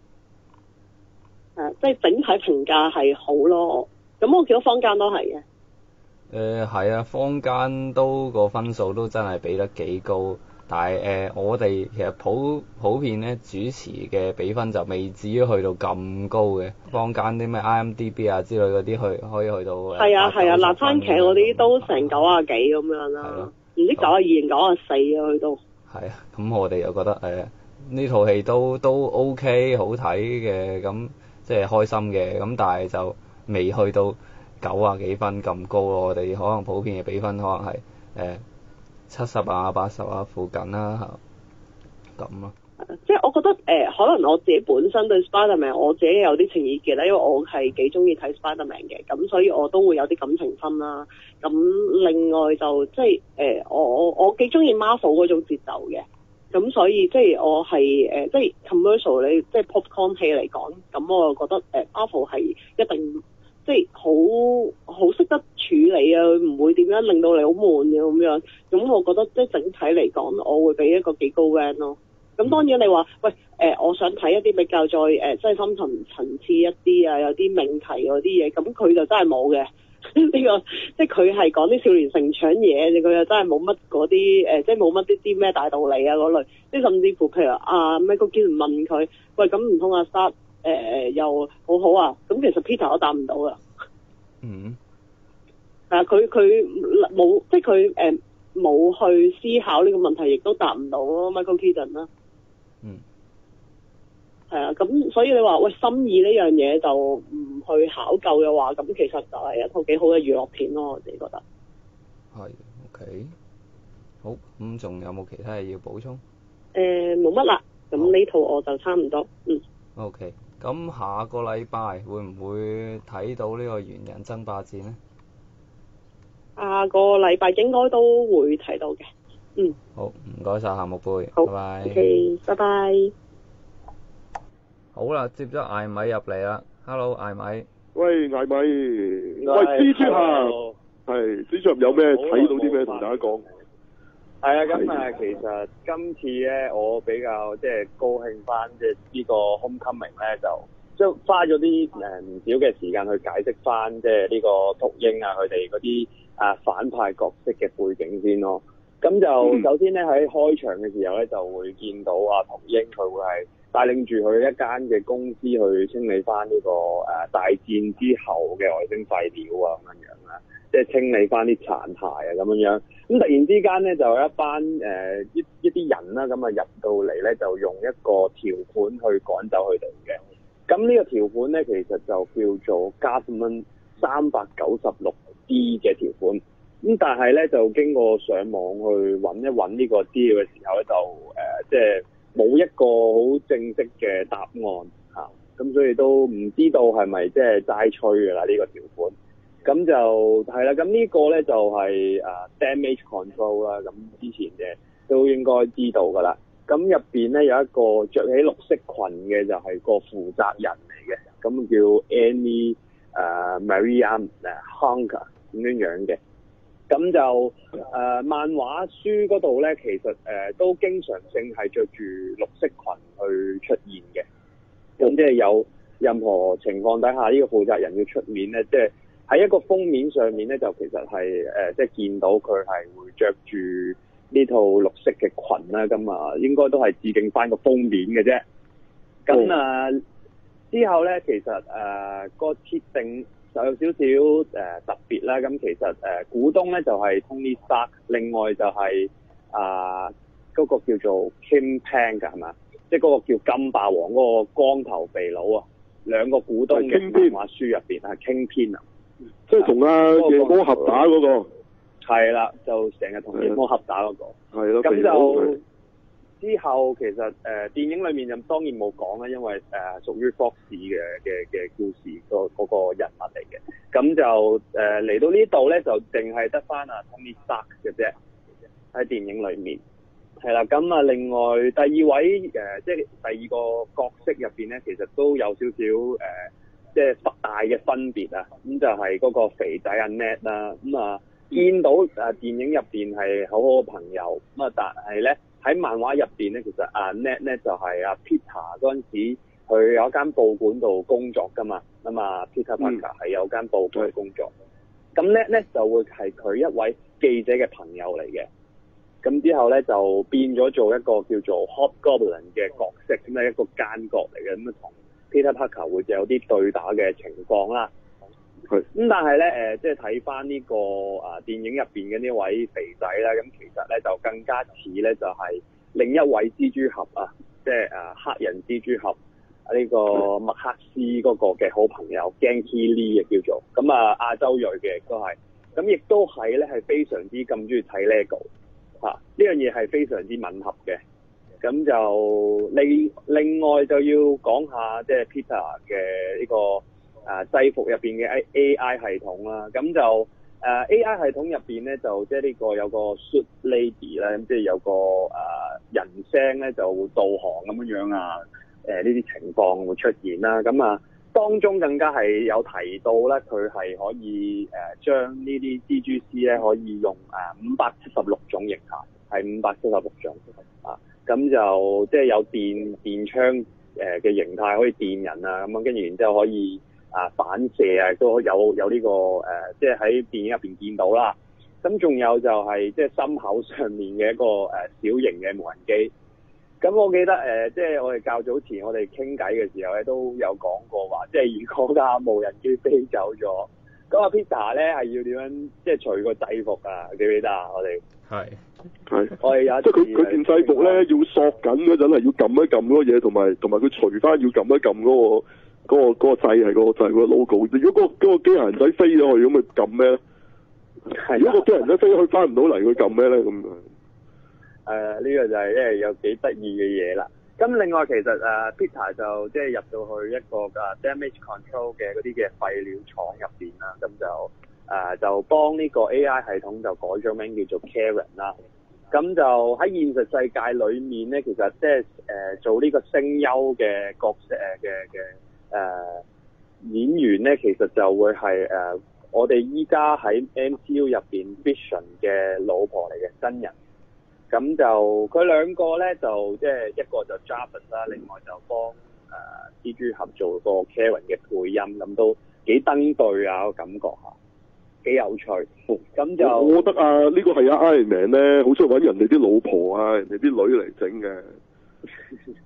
誒，即係整體評價係好咯，咁我見到坊間都係嘅。 誒係啊，坊間都個分數都真係俾得幾高，但係誒、呃、我哋其實普普遍咧主持嘅比分就未至於去到咁高嘅，坊間啲咩 I M D B 啊之類嗰啲去可以去到。係啊係啊，辣番茄嗰啲都成九啊幾咁樣啦，唔知九啊二定九啊四啊去到。係啊，咁我哋又覺得誒呢套戲都都 OK 好睇嘅咁。即係開心嘅，咁但係就未去到九啊幾分咁高咯。我哋可能普遍嘅比分可能係誒七十啊、八十啊附近啦，咁咯。即係我覺得誒、呃，可能我自己本身對 Spider-Man 我自己有啲情意結啦，因為我係幾中意睇 Spider-Man 嘅，咁所以我都會有啲感情分啦。咁另外就即係誒、呃，我我我幾中意 Marvel 嗰種節奏嘅。咁所以即係我係誒、呃，即係 commercial 你即係 popcorn 戲嚟講，咁我就覺得誒 Marvel 係一定即係好好識得處理啊，唔會點樣令到你好悶嘅咁樣。咁我覺得即係整體嚟講，我會俾一個幾高 rank 咯。咁當然你話喂誒、呃，我想睇一啲比較再誒、呃、即係深層層次一啲啊，有啲命題嗰啲嘢，咁佢就真係冇嘅。呢、這個即係佢係講啲少年成長嘢，佢又真係冇乜嗰啲誒，即係冇乜啲啲咩大道理啊嗰類。即係甚至乎，譬如阿 Michael Keaton 問佢，喂咁唔通阿 Stark 誒又好好啊？咁其實 Peter 都答唔到噶。嗯。係啊，佢佢冇即係佢誒冇去思考呢個問題，亦都答唔到咯 Michael Keaton 啦。嗯。係啊，咁所以你話喂心意呢樣嘢就唔去考究嘅話，咁其實就係一套幾好嘅娛樂片咯，我自己覺得。係 ，OK，好，咁仲有冇其他嘢要補充？誒，冇乜啦，咁呢套我就差唔多，嗯。OK，咁下個禮拜會唔會睇到呢個猿人爭霸戰咧？下個禮拜應該都會睇到嘅，嗯。好，唔該晒夏木貝，好，拜拜。OK，拜拜。好啦，接咗艾米入嚟啦 ，Hello 艾米。喂，艾米，喂，蜘蛛俠，係蜘蛛俠有咩睇到啲咩同大家講？係啊，咁啊，其實今次咧，我比較即係高興翻，即係呢個 Homecoming 咧，就即係花咗啲誒唔少嘅時間去解釋翻，即係呢個禿鷹啊，佢哋嗰啲啊反派角色嘅背景先咯。咁就、嗯、首先咧喺開場嘅時候咧，就會見到啊禿鷹佢會係帶領住佢一間嘅公司去清理翻呢、這個誒、呃、大戰之後嘅外星廢料啊咁樣樣啦，即係清理翻啲殘骸啊咁樣樣。咁突然之間咧就有一班誒、呃、一一啲人啦，咁啊入到嚟咧就用一個條款去趕走佢哋嘅。咁呢個條款咧其實就叫做 Government 三百九十六 D 嘅條款。咁但係咧就經過上網去揾一揾呢個資料嘅時候咧，就誒、呃、即係冇一個好正式嘅答案嚇，咁、啊、所以都唔知道係咪即係齋吹㗎啦呢個條款。咁就係啦，咁呢個咧就係、是、誒、uh, damage control 啦，咁之前嘅都應該知道㗎啦。咁入邊咧有一個着起綠色裙嘅就係個負責人嚟嘅，咁叫 Annie 誒、uh, Maria 誒 Hunker 咁樣樣嘅。咁就誒、呃、漫畫書嗰度咧，其實誒、呃、都經常性係着住綠色裙去出現嘅。咁即係有任何情況底下，呢、這個負責人要出面咧，即係喺一個封面上面咧，就其實係誒、呃、即係見到佢係會着住呢套綠色嘅裙啦。咁啊，應該都係致敬翻個封面嘅啫。咁啊、嗯、之後咧，其實誒、呃那個設定就有少少誒、呃、特別啦，咁其實誒、呃、股東咧就係、是、Tony Stark，另外就係啊嗰個叫做 Kingpin 㗎係嘛，即係嗰個叫金霸王嗰個光頭肥佬啊，兩個股東嘅漫畫書入邊係 Kingpin 啊， 即係同阿夜魔俠打嗰、那個， 係啦，就成日同夜魔俠打嗰、那個，係咯，咁就之後其實誒、呃、電影裏面就當然冇講啦，因為誒、呃、屬於 Fox 嘅嘅嘅故事個嗰個人物嚟嘅，咁就誒嚟、呃、到呢度咧就淨係得翻阿 Tony Stark 嘅啫喺電影裏面，係啦，咁啊另外第二位誒、呃、即係第二個角色入邊咧，其實都有少少誒、呃、即係不大嘅分別啊，咁就係嗰個肥仔阿 Ned 啦，咁啊見到誒、呃、電影入邊係好好嘅朋友，咁啊但係咧。喺漫畫入邊咧，其實阿 Ned 咧就係阿 Peter 嗰陣時，佢有一間報館度工作噶嘛，咁啊 Peter Parker 係有間報館工作。咁 Ned 咧就會係佢一位記者嘅朋友嚟嘅。咁之後咧就變咗做一個叫做 Hobgoblin 嘅角色，咁係一個奸角嚟嘅，咁啊同 Peter Parker 會有啲對打嘅情況啦。咁但係咧誒，即係睇翻呢個啊電影入邊嘅呢位肥仔啦，咁其實咧就更加似咧就係另一位蜘蛛俠啊，即係誒黑人蜘蛛俠呢個麥克斯嗰個嘅好朋友 Ganke Lee 嘅叫做，咁啊亞洲裔嘅亦都係，咁亦都係咧係非常之咁中意睇 LEGO 嚇，呢樣嘢係非常之吻合嘅。咁就另另外就要講下即係 Peter 嘅呢個。誒、啊、制服入邊嘅 A I 系統啦，咁就誒、啊、A I 系統入邊咧，就即係呢個有個 Suit Lady 咧，咁即係有個誒、啊、人聲咧就會導航咁樣樣啊，誒呢啲情況會出現啦。咁啊，當中更加係有提到咧，佢係可以誒、啊、將呢啲蜘蛛絲咧可以用誒五百七十六種形態，係五百七十六種啊。咁就即係有電電槍誒嘅形態可以電人啊，咁啊跟住然之後可以。啊反射啊都有有呢、這個誒、呃，即係喺電影入邊見到啦。咁仲有就係、是、即係心口上面嘅一個誒、呃、小型嘅無人機。咁我記得誒、呃，即係我哋較早前我哋傾偈嘅時候咧，都有講過話，即係如果架無人機飛走咗，咁阿 Peter 咧係要點樣即係除個制服啊？記唔記得啊？我哋係係我哋有即係佢佢件制服咧要索緊嗰陣係要撳一撳嗰個嘢，同埋同埋佢除翻要撳一撳嗰、那個。嗰、那個嗰、那個掣係個就係個 logo。如果嗰、那個嗰、那個機械人仔飛咗去，咁佢撳咩咧？如果個機械人仔飛咗去翻唔到嚟，佢撳咩咧？咁誒呢個就係因為有幾得意嘅嘢啦。咁另外其實誒、uh, Peter 就即係入到去一個誒、uh, damage control 嘅嗰啲嘅廢料廠入邊啦。咁就誒、uh, 就幫呢個 A I 系統就改咗名叫做 Karen 啦。咁就喺現實世界裏面咧，其實即係誒做呢個聲優嘅角色誒嘅嘅。誒、呃、演員咧，其實就會係誒、呃、我哋依家喺 M C U 入邊 Vision 嘅老婆嚟嘅真人。咁就佢兩個咧，就即係一個就 Jarvis 啦，另外就幫誒、呃、蜘蛛俠做個 Karen 嘅配音，咁都幾登對啊，個感覺嚇，幾有趣。咁就我覺得啊，呢、呢個係阿 Iron Man 咧，好中意揾人哋啲老婆啊，人哋啲女嚟整嘅。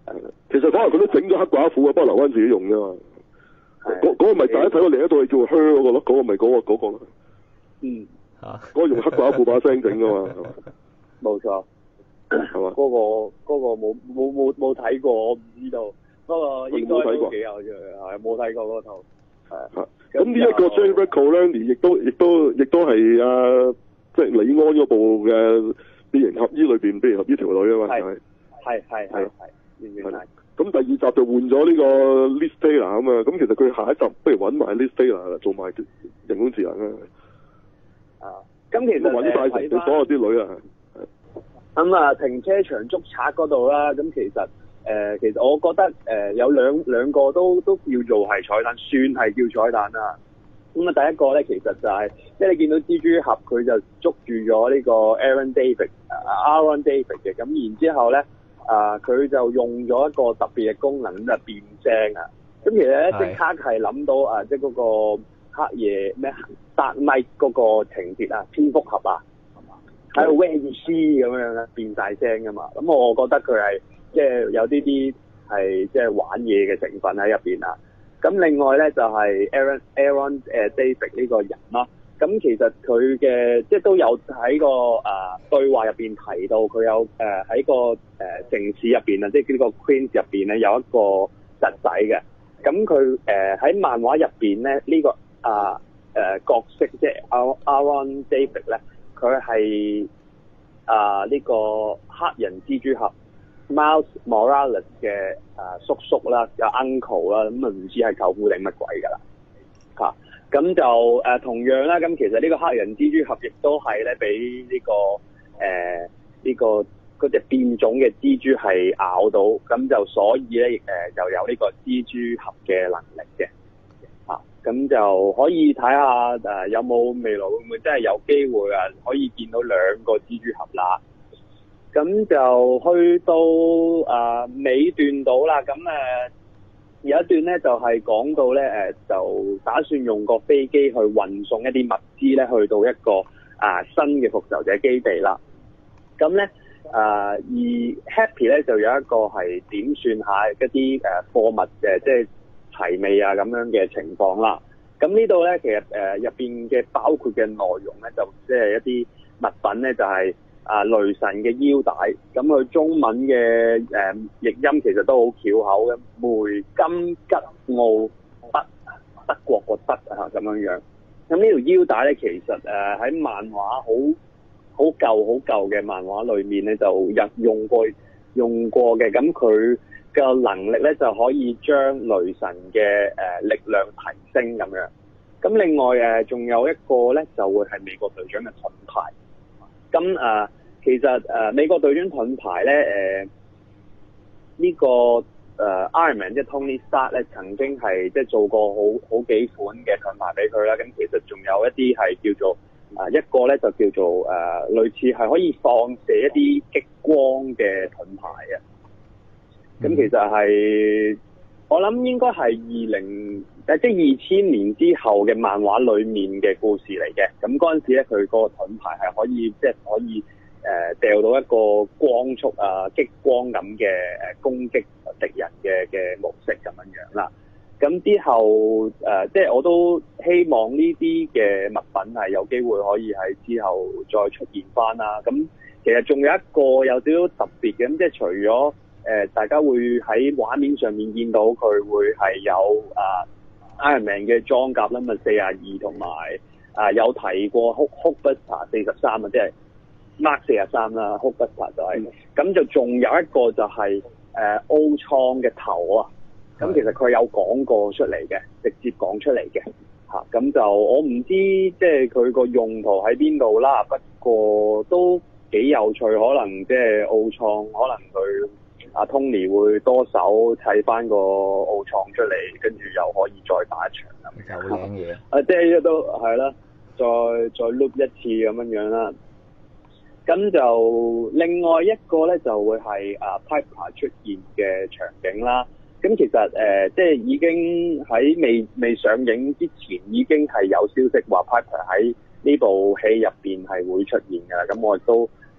其實可能佢都整咗黑寡婦啊，不過留翻自己用啫嘛。嗰嗰、嗰個咪大家睇過另一套戲叫做《Her》嗰個咯，嗰、嗰個咪嗰、嗰個嗰、嗰個咯。嗯。嚇。嗰個用黑寡婦把聲整噶嘛。 冇錯。係嘛？嗰、嗰個嗰、嗰個冇冇冇冇睇過，我唔知道。不過應該都幾有趣，係冇睇過嗰套。係。咁呢一個 Jennifer Connelly 亦都亦都亦都係啊，即係李安嗰部嘅變形俠醫裏邊變形俠醫條女啊嘛，係係係係係係。咁第二集就換咗呢個 Liz Taylor 啊嘛，咁其實佢下一集不如揾埋 Liz Taylor 做埋人工智能啊。啊，咁其實揾晒佢所有啲女啊。咁啊，停車場捉賊嗰度啦，咁其實誒、呃，其實我覺得誒、呃、有兩兩個都都叫做係彩蛋，算係叫彩蛋啦。咁啊，第一個咧其實就係、是，即係你見到蜘蛛俠佢就捉住咗呢個 Aaron David，啊 Aaron David 嘅，咁然之後咧啊，佢、呃、就用咗一個特別嘅功能，咁就變聲啊。咁其實咧即刻係諗到啊，即係嗰個黑夜咩 Dark Knight 嗰個情節啊，蝙蝠俠啊。喺度 Where is she 咁樣咧變晒聲噶嘛，咁我覺得佢係即係有啲啲係即係玩嘢嘅成分喺入邊啊。咁另外咧就係 Aaron Aaron 誒 David 呢個人啦。咁其實佢嘅即係都有喺個誒、呃、對話入邊提到佢有誒喺、呃、個誒、呃、城市入邊啊，即係呢個 Queens 入邊咧有一個侄仔嘅。咁佢誒喺漫畫入邊咧呢、這個啊誒、呃、角色即係 Aaron David 咧。佢係啊呢個黑人蜘蛛俠 Miles Morales 嘅啊叔叔啦，有 uncle 啦，咁啊唔知係舅父定乜鬼㗎啦嚇。咁、啊、就誒、呃、同樣啦，咁其實呢個黑人蜘蛛俠亦都係咧俾呢個誒呢、呃這個嗰隻變種嘅蜘蛛係咬到，咁就所以咧誒、呃、就有呢個蜘蛛俠嘅能力嘅。咁就可以睇下誒、呃、有冇未來會唔會真係有機會啊，可以見到兩個蜘蛛俠啦。咁就去到誒、呃、尾段到啦，咁誒、呃、有一段咧就係、是、講到咧誒、呃、就打算用個飛機去運送一啲物資咧去到一個啊、呃、新嘅復仇者基地啦。咁咧誒而 Happy 咧就有一個係點算下一啲誒貨物嘅即係。齊味啊咁樣嘅情況啦，咁呢度咧其實誒入邊嘅包括嘅內容咧就即係一啲物品咧就係、是、啊雷神嘅腰帶，咁佢中文嘅誒、呃、譯音其實都好巧口嘅，梅金吉奧德德國個德啊咁樣樣，咁呢條腰帶咧其實誒喺、呃、漫畫好好舊好舊嘅漫畫裏面咧就有用過用過嘅，咁佢嘅能力咧就可以將雷神嘅誒、呃、力量提升咁樣。咁另外誒仲、呃、有一個咧就會係美國隊長嘅盾牌。咁誒、呃、其實誒、呃、美國隊長盾牌咧誒呢、這個誒、呃、Iron Man 即係 Tony Stark 咧曾經係即係做過好好幾款嘅盾牌俾佢啦。咁其實仲有一啲係叫做啊、呃、一個咧就叫做誒、呃、類似係可以放射一啲激光嘅盾牌啊。咁、嗯、其實係我諗應該係二零誒即係二千年之後嘅漫畫裡面嘅故事嚟嘅。咁嗰陣時咧，佢個盾牌係可以即係、就是、可以誒掉、呃、到一個光速啊激光咁嘅誒攻擊敵人嘅嘅模式咁樣樣啦。咁之後誒、呃、即係我都希望呢啲嘅物品係有機會可以喺之後再出現翻啦。咁其實仲有一個有少少特別嘅，咁即係除咗誒、呃，大家會喺畫面上面見到佢會係有啊 Iron Man 嘅裝甲啦，咪四廿二同埋啊有提過 Hulkbuster 四十三啊，即係 Mark 四十三啦 ，Hulkbuster 就係、是，咁、嗯、就仲有一個就係誒奧創嘅頭啊，咁其實佢有講過出嚟嘅，直接講出嚟嘅嚇，咁、啊、就我唔知即係佢個用途喺邊度啦，不過都幾有趣，可能即係奧創，可能佢。阿 Tony 會多手砌翻個奧創出嚟，跟住又可以再打一場咁。有靚嘢啊！即係都係啦，再再 loop 一次咁樣樣啦。咁就另外一個咧就會係啊 Piper 出現嘅場景啦。咁其實誒、呃，即係已經喺未未上映之前已經係有消息話 Piper 喺呢部戲入邊係會出現㗎啦。咁我亦都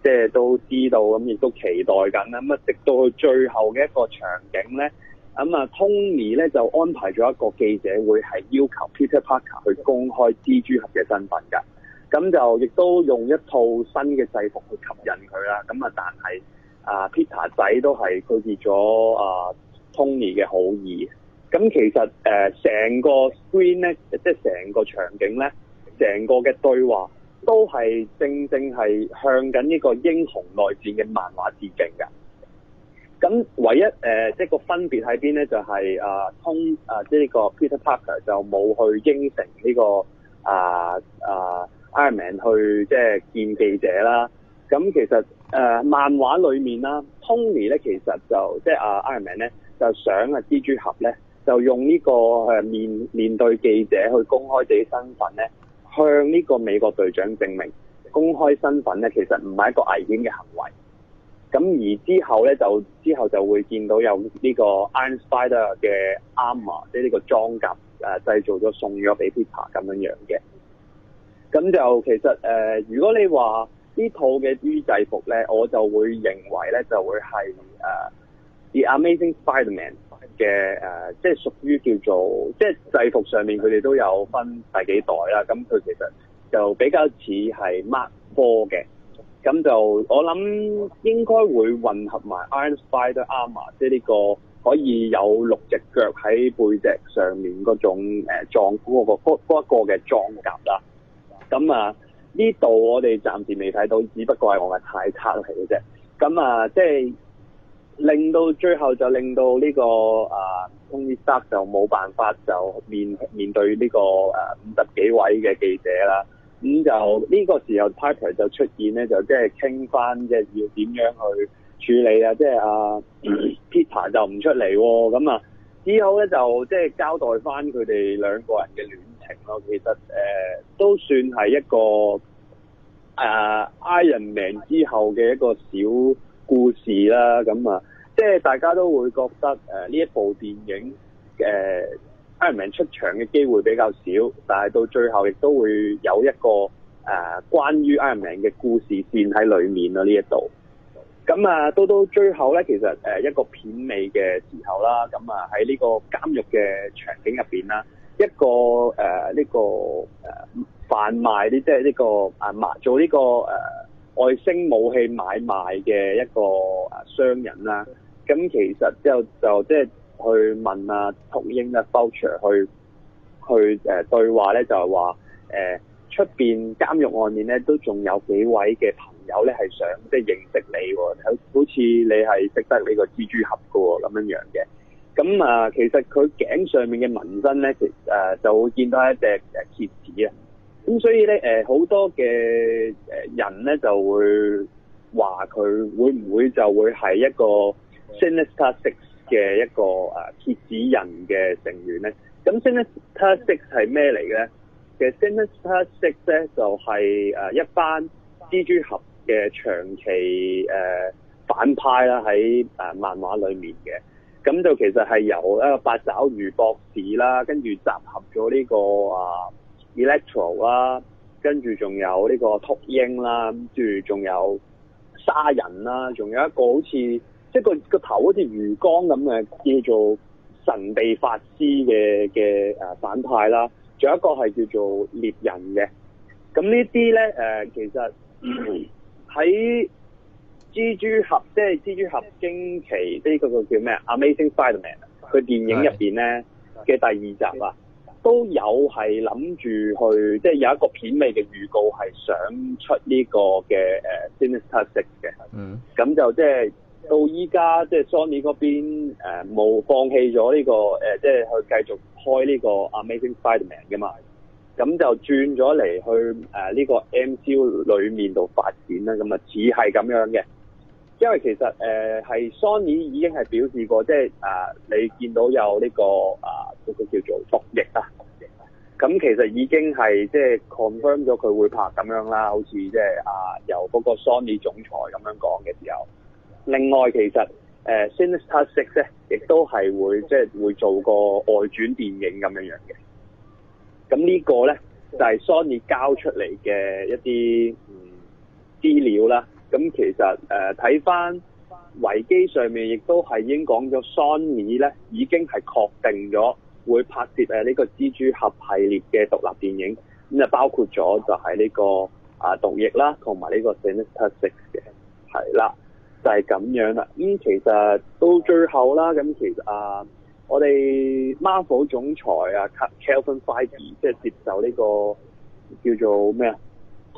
即係都知道，咁亦都期待緊啦。咁啊，直到去最後嘅一個場景咧，咁啊 Tony 咧就安排咗一個記者會，係要求 Peter Parker 去公開蜘蛛俠嘅身份㗎。咁就亦都用一套新嘅制服去吸引佢啦。咁啊，但係啊 Peter 仔都係拒絕咗啊 Tony 嘅好意。咁其實誒成個 screen 咧，即係成個場景咧，成個嘅對話都係正正係向緊呢個英雄內戰嘅漫畫致敬㗎。咁唯一誒、呃、即係個分別喺邊咧，就係啊通啊即係呢個 Peter Parker 就冇去應承呢、這個啊啊 Iron Man 去即係見記者啦。咁其實誒、呃、漫畫裡面啦 ，Tony 咧其實就即係啊 Iron Man 咧就想啊蜘蛛俠咧就用呢個誒面面對記者去公開自己身份咧，向呢個美國隊長證明公開身份咧其實唔係一個危險嘅行為。咁而之後咧就之後就會見到有呢個 Iron Spider 嘅 armor， 即係呢個裝甲誒、呃、製造咗送咗俾 Peter 咁樣樣嘅。咁就其實誒、呃，如果你話呢套嘅蜘蛛制服咧，我就會認為咧就會係誒、呃、The Amazing Spider-Man 嘅誒、呃，即係屬於叫做即係制服上面佢哋都有分第幾代啦。咁佢其實就比較似係 Mark Four 嘅。咁就我諗應該會混合埋 Iron Spider Armor， 即係呢個可以有六隻腳喺背脊上面嗰種誒壯嗰個嗰嗰一個嘅裝甲啦。咁啊呢度我哋暫時未睇到，只不過係我嘅猜測嚟嘅啫。咁啊即係令到最後就令到呢、這個啊 Tony Stark 就冇辦法就面面對呢、這個誒五十幾位嘅記者啦。咁就呢個時候 Piper 就出現咧，就即係傾翻即係要點樣去處理啊！即係啊 Peter 就唔出嚟喎，咁啊之後咧就即係交代翻佢哋兩個人嘅戀情咯。其實誒、呃、都算係一個誒、呃、Iron Man 之後嘅一個小故事啦。咁啊，即係大家都會覺得誒呢、呃、一部電影嘅。呃Iron Man 出場嘅機會比較少，但係到最後亦都會有一個誒、呃、關於 Iron Man 嘅故事線喺裡面咯呢一度。咁啊，到到最後咧，其實誒、呃、一個片尾嘅時候啦，咁啊喺呢個監獄嘅場景入邊啦，一個誒呢、呃這個誒、呃、販賣啲即係呢個啊賣做呢、這個誒、呃、外星武器買賣嘅一個誒商人啦。咁其實之後就即係。去問啊，禿鷹啊 Vulture 去去誒、呃、對話咧，就係話誒出邊監獄外面咧都仲有幾位嘅朋友咧係想即係認識你喎，好好似你係識得呢個蜘蛛俠㗎喎咁樣樣嘅。咁啊、呃，其實佢頸上面嘅紋身咧，其實誒、呃、就會見到一隻誒蠍子啊。咁所以咧誒好多嘅誒人咧就會話佢會唔會就會係一個 Sinister Six嘅一個誒蠍子人嘅成員咧，咁 Sinister Six 係咩嚟嘅咧？其實 Sinister Six 咧就係誒一班蜘蛛俠嘅長期誒、呃、反派啦，喺誒漫畫裡面嘅。咁就其實係由一個八爪魚博士啦，跟住集合咗呢、這個啊 Electro 啦，跟住仲有呢個禿鷹啦，跟住仲有沙人啦，仲有一個好似〜即係個個頭好似魚缸咁嘅，叫做神秘法師嘅嘅誒反派啦，仲有一個係叫做獵人嘅。咁呢啲咧誒，其實喺蜘蛛俠即係蜘蛛俠驚奇呢個個叫咩 Amazing Spider-Man 佢電影入邊咧嘅第二集啊，都有係諗住去即係有一個片尾嘅預告係想出呢個嘅誒 Sinister Six 嘅。嗯。咁就即係。到依家即係 Sony 嗰邊誒冇、呃、放棄咗呢、這個誒、呃，即係去繼續開呢個 Amazing Spider-Man 嘅嘛，咁就轉咗嚟去誒呢、呃這個 M C U 裡面度發展啦，咁啊似係咁樣嘅，因為其實誒係、呃、Sony 已經係表示過，即係誒、呃、你見到有呢、這個啊嗰、呃這個叫做毒液啊，咁其實已經係即係 confirm 咗佢會拍咁樣啦，好似即係啊由嗰個 Sony 總裁咁樣講嘅時候。另外，其實誒、呃、Sinister Six 咧，亦都係會即係會做個外傳電影咁樣樣嘅。咁呢個咧就係、是、Sony 交出嚟嘅一啲嗯資料啦， 咁其實誒睇翻維基上面亦都係已經講咗 Sony 咧已經係確定咗會拍攝誒呢個蜘蛛俠系列嘅獨立電影，咁就包括咗就係呢、這個啊毒液啦，同埋呢個 Sinister Six 嘅，係啦，就係、是、咁樣啦。咁、嗯、其實到最後啦，咁其實啊，我哋 Marvel 總裁啊 Kevin Feige 即係接受呢、這個叫做咩啊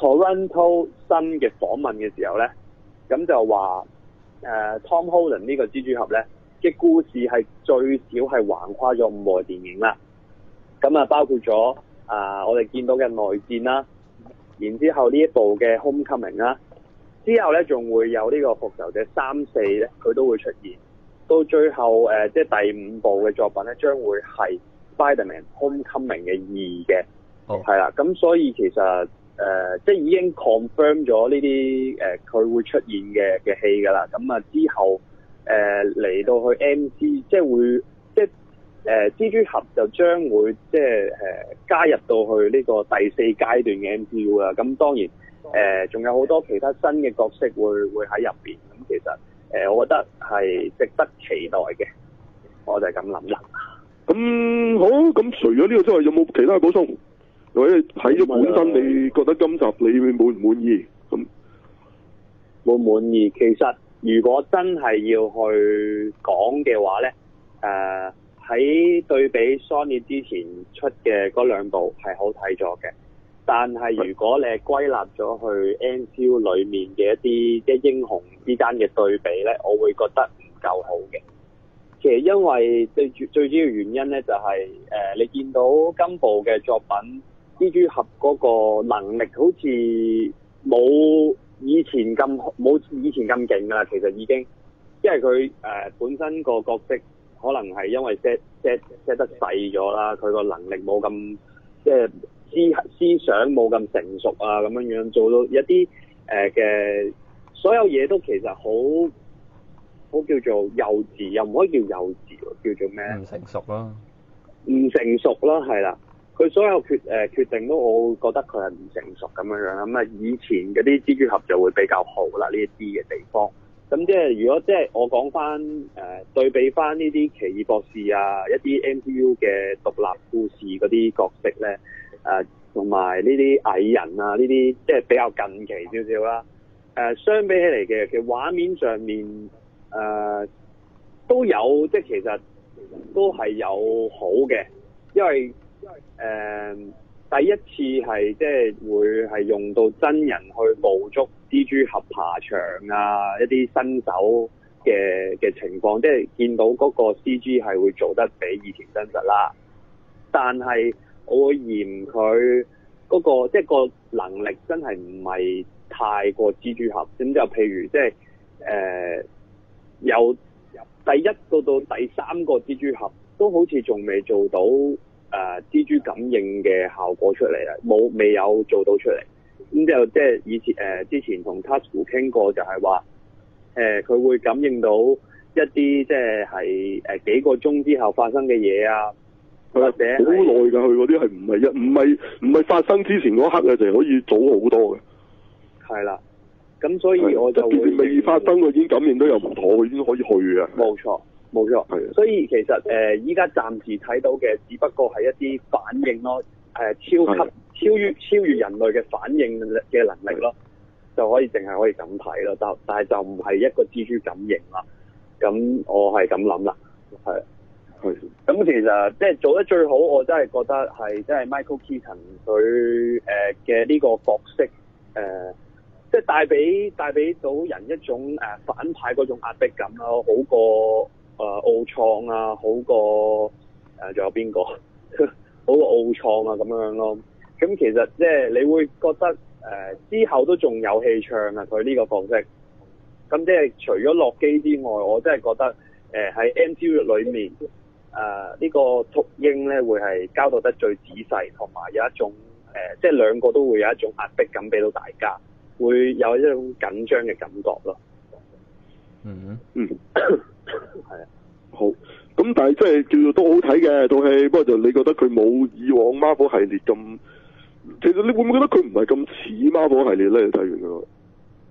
Toronto 新嘅訪問嘅時候咧，咁就話誒、呃、Tom Holland 呢個蜘蛛俠咧嘅故事係最少係橫跨咗五部電影啦。咁啊，包括咗啊、呃，我哋見到嘅內戰啦，然之後呢一部嘅 Homecoming 啦，之後咧仲會有呢個復仇者三四咧，佢都會出現。到最後誒、呃，即係第五部嘅作品咧，將會係 Spider-Man Homecoming 嘅二嘅，係啦、oh.。咁所以其實誒、呃，即係已經 confirm 咗呢啲誒，佢、呃、會出現嘅嘅戲㗎啦。咁啊之後誒嚟、呃、到去 M C， 即係會即係誒、呃、蜘蛛俠就將會即係誒、呃、加入到去呢個第四階段嘅 M C U 啦。咁當然誒，仲、呃、有好多其他新嘅角色會會喺入邊。咁其實。誒、呃，我覺得係值得期待嘅，我就係咁諗啦。 咁好，咁除咗呢個之外，有冇其他補充？或者睇咗本身，你覺得今集你滿唔滿意？咁滿唔滿意？其實如果真係要去講嘅話咧，誒、呃、喺對比 Sony 之前出嘅嗰兩部係好睇咗嘅。但係如果你係歸納咗去 M C U 裏面嘅一啲即係英雄之間嘅對比咧，我會覺得唔夠好嘅。其實因為最主最主要原因咧就係、是、誒、呃、你見到今部嘅作品蜘蛛俠嗰個能力好似冇以前咁冇以前咁勁㗎啦，其實已經，因為佢誒、呃、本身個角色可能係因為 set set set 得細咗啦，佢個能力冇咁即係。思思想冇咁成熟啊，咁樣樣做到一啲誒嘅所有嘢都其實好好叫做幼稚，又唔可以叫幼稚，叫做咩？唔成熟咯， 唔成熟咯，係啦。佢所有決誒、呃、決定都，我覺得佢係唔成熟咁樣樣。咁啊，以前嗰啲蜘蛛俠就會比較好啦，呢一啲嘅地方。咁即係如果即係我講翻誒對比翻呢啲奇異博士啊，一啲 M C U 嘅獨立故事嗰啲角色咧。誒同埋呢啲蟻人啊，呢啲即係比較近期少少啦。誒、呃、相比起嚟嘅，其實畫面上面誒、呃、都有，即係其實都係有好嘅，因為誒、呃、第一次係即係會係用到真人去捕捉蜘蛛俠爬牆啊，一啲新手嘅嘅情況，即係見到嗰個 C G 係會做得比以前真實啦，但係。我會嫌佢嗰、那個即係、就是、個能力真係唔係太過蜘蛛俠，咁就譬如即係誒由第一個到第三個蜘蛛俠都好似仲未做到誒、呃、蜘蛛感應嘅效果出嚟啊，冇未有做到出嚟。咁就即係以前誒、呃、之前同 Tasuku 傾過就係話誒佢會感應到一啲即係係誒幾個鐘之後發生嘅嘢啊。或者好耐㗎，佢嗰啲係唔係一唔係唔係發生之前嗰刻嘅，就係可以早好多嘅。 係啦，咁所以我就會未發生，佢已經感應到有唔妥，佢已經可以去啊。 冇錯，冇錯。係。所以其實誒，依家暫時睇到嘅，只不過係一啲反應咯，誒、呃、超級超越超越人類嘅反應嘅能力咯，就可以淨係可以咁睇咯。但但係就唔係一個蜘蛛感應啦。咁我係咁諗啦，係。係，咁其實即係做得最好，我真係覺得係即係 Michael Keaton 佢誒嘅呢個角色誒、呃，即係帶俾帶俾到人一種誒、呃、反派嗰種壓迫感咯，好過誒奧創啊，好過誒仲有邊個，好過奧創啊咁樣咯。咁其實即係你會覺得誒、呃、之後都仲有戲唱啊，佢呢個角色。咁即係除咗洛基之外，我真係覺得誒喺 M C U 裏面。誒、呃這個、呢個禿鷹咧會係交代得最仔細，同埋有一種誒、呃，即係兩個都會有一種壓迫感俾到大家，會有一種緊張嘅感覺咯。 嗯嗯， 係啊， 好。咁但係即係叫做都好睇嘅套戲，不過就你覺得佢冇以往 Marvel 系列咁，其實你會唔會覺得佢唔係咁似 Marvel 系列咧？睇完佢。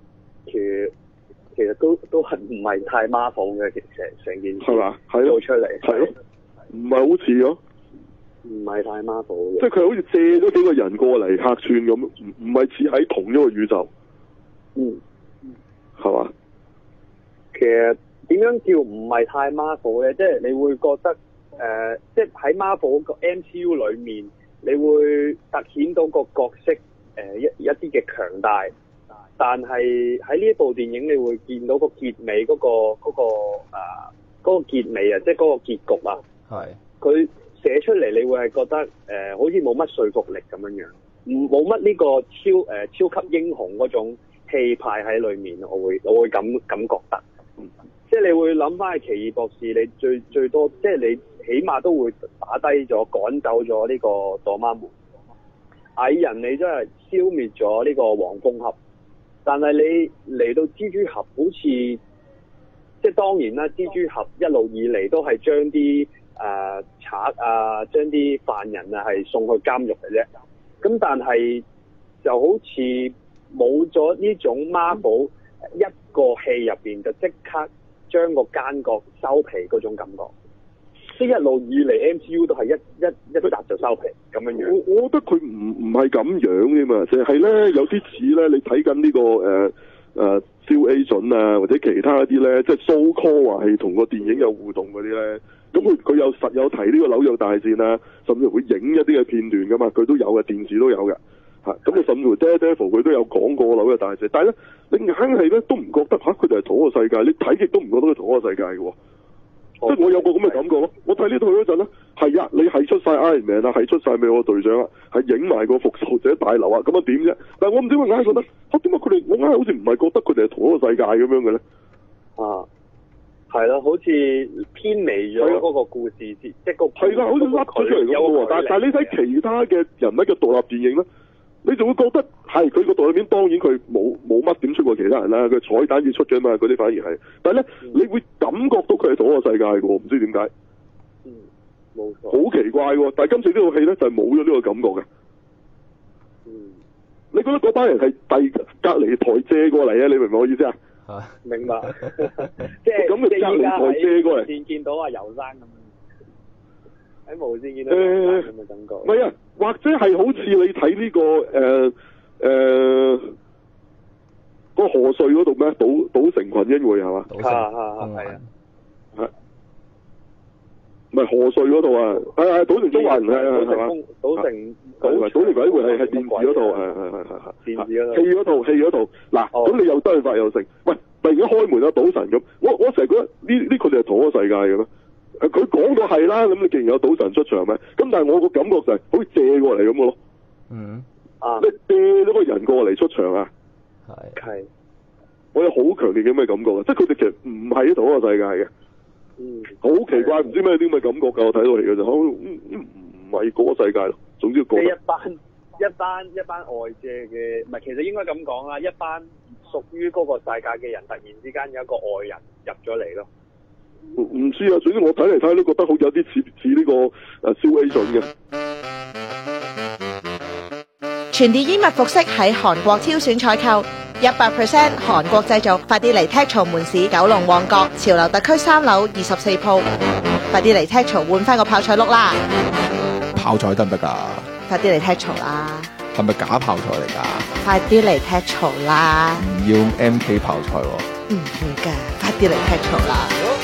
其實其實都都係唔係太 Marvel 嘅，其實成件事係嘛？係咯， 做出嚟係咯，唔係好似咯， 唔係太 Marvel 嘅。 即係佢好似借咗幾個人過嚟客串咁，唔唔係似喺同一個宇宙。 嗯， 係嘛？ 其實點樣叫唔係太 Marvel 咧？即係你會覺得誒、呃，即係喺 Marvel 個 M C U 裏面，你會突顯到個角色誒、呃、一一啲嘅強大。但係喺呢一部電影，你會見到個結尾嗰、嗰個嗰、嗰個啊嗰、嗰個結尾啊，即係嗰個結局啊。 係。佢寫出嚟，你會係覺得誒、呃，好似冇乜說服力咁樣樣，唔冇乜呢個超誒、呃、超級英雄嗰種氣派喺裏面，我會我會咁咁覺得。嗯、即係你會諗翻去奇異博士，你最最多即係你起碼都會打低咗、趕走咗呢個dormammu門。蟻人你真係消滅咗呢個黃蜂俠。但係你嚟到蜘蛛俠，好似即係當然啦，蜘蛛俠一路以嚟都係將啲誒賊啊，將啲犯人啊係送去監獄嘅啫。咁但係就好似冇咗呢種 Marvel 一個戲入邊就即刻將個奸角收皮嗰種感覺。即係一路以嚟 M C U 都係一一一集就收皮咁樣樣。 我我覺得佢唔唔係咁樣嘅嘛，就係咧有啲似咧，你睇緊呢個誒誒 Seal Agent 啊，或者其他一啲咧，即係 so call 話係同個電影有互動嗰啲咧，咁佢佢有實有提呢個紐約大戰啊，甚至會影一啲嘅片段噶嘛，佢都有嘅，電視都有嘅嚇。咁啊，甚至乎 Daredevil 佢都有講過紐約大戰，但係咧你硬係咧都唔覺得嚇佢哋係同一個世界，你睇極都唔覺得佢同一個世界嘅喎。即係我有個咁嘅感覺咯，我睇呢套嗰陣咧，係啊，你係出晒 Iron Man 啊，係出晒美國隊長啊，係影埋個復仇者大樓啊，咁樣點啫？但係我唔知點解硬係覺得，嚇點解佢哋我硬係好似唔係覺得佢哋係同一個世界咁樣嘅咧？ 啊，係咯，好似偏離咗嗰個故事節，即係個係啦，好似甩咗出嚟咁喎。但係但係你睇其他嘅人物嘅獨立電影咧，你就會覺得係佢個獨立片，當然佢冇冇乜點出過其他人啦，佢彩蛋要出嘅嘛，嗰啲反而係。但係咧，嗯、你會感覺到佢係同一個世界嘅喎，唔知點解。 嗯，冇錯。 好奇怪喎！但係今次呢套戲咧就係冇咗呢個感覺嘅。 嗯。 你覺得嗰班人係第隔離台借過嚟啊？你明唔明我意思啊？ 係。明白。即係咁嘅隔離台借過嚟。 見見到阿游生咁樣，喺無線見到游生咁嘅感覺。 唔係啊！或者係好似你睇呢、這個誒誒個賀歲嗰度咩？賭賭城群英會係嘛？ 係啊係啊係。 唔係賀歲嗰度啊？係係賭城中環係係係嘛？ 賭城賭賭城群英會係係電視嗰度係係係係係。 電視嗰度。 戲嗰度戲嗰度嗱，咁你又得法又成？喂，突然間開門啊！賭神咁，我我成日覺得呢呢佢哋係同一個世界嘅咩？佢講到係啦，咁你既然有賭神出場咩？咁但係我個感覺就係好似借過嚟咁嘅咯。 嗯。 啊。 你借咗個人過嚟出場啊？ 係。係。 我有好強烈嘅咩感覺啊！即係佢哋其實唔係同一個世界嘅。 嗯。 好奇怪，唔知咩啲咁嘅感覺㗎？我睇到嚟嘅就好唔唔係嗰個世界咯。總之個。 即係一班一班一班外借嘅，唔係其實應該咁講啦，一班屬於嗰個世界嘅人，突然之間有一個外人入咗嚟咯。 唔唔知啊，總之我睇嚟睇都覺得好有啲似似呢個誒Seal Agent嘅。 全電衣物服飾喺韓國挑選採購，一百 percent 韓國製造，快啲嚟 Tech 槽門市九龍旺角潮流特區三樓二十四鋪，快啲嚟 Tech 槽換翻個泡菜碌啦！ 泡菜得唔得㗎？ 快啲嚟 Tech 槽啦！ 係咪假泡菜嚟㗎？ 快啲嚟 Tech 槽啦！ 唔要 M K 泡菜喎。 唔要㗎，快啲嚟 Tech 槽啦！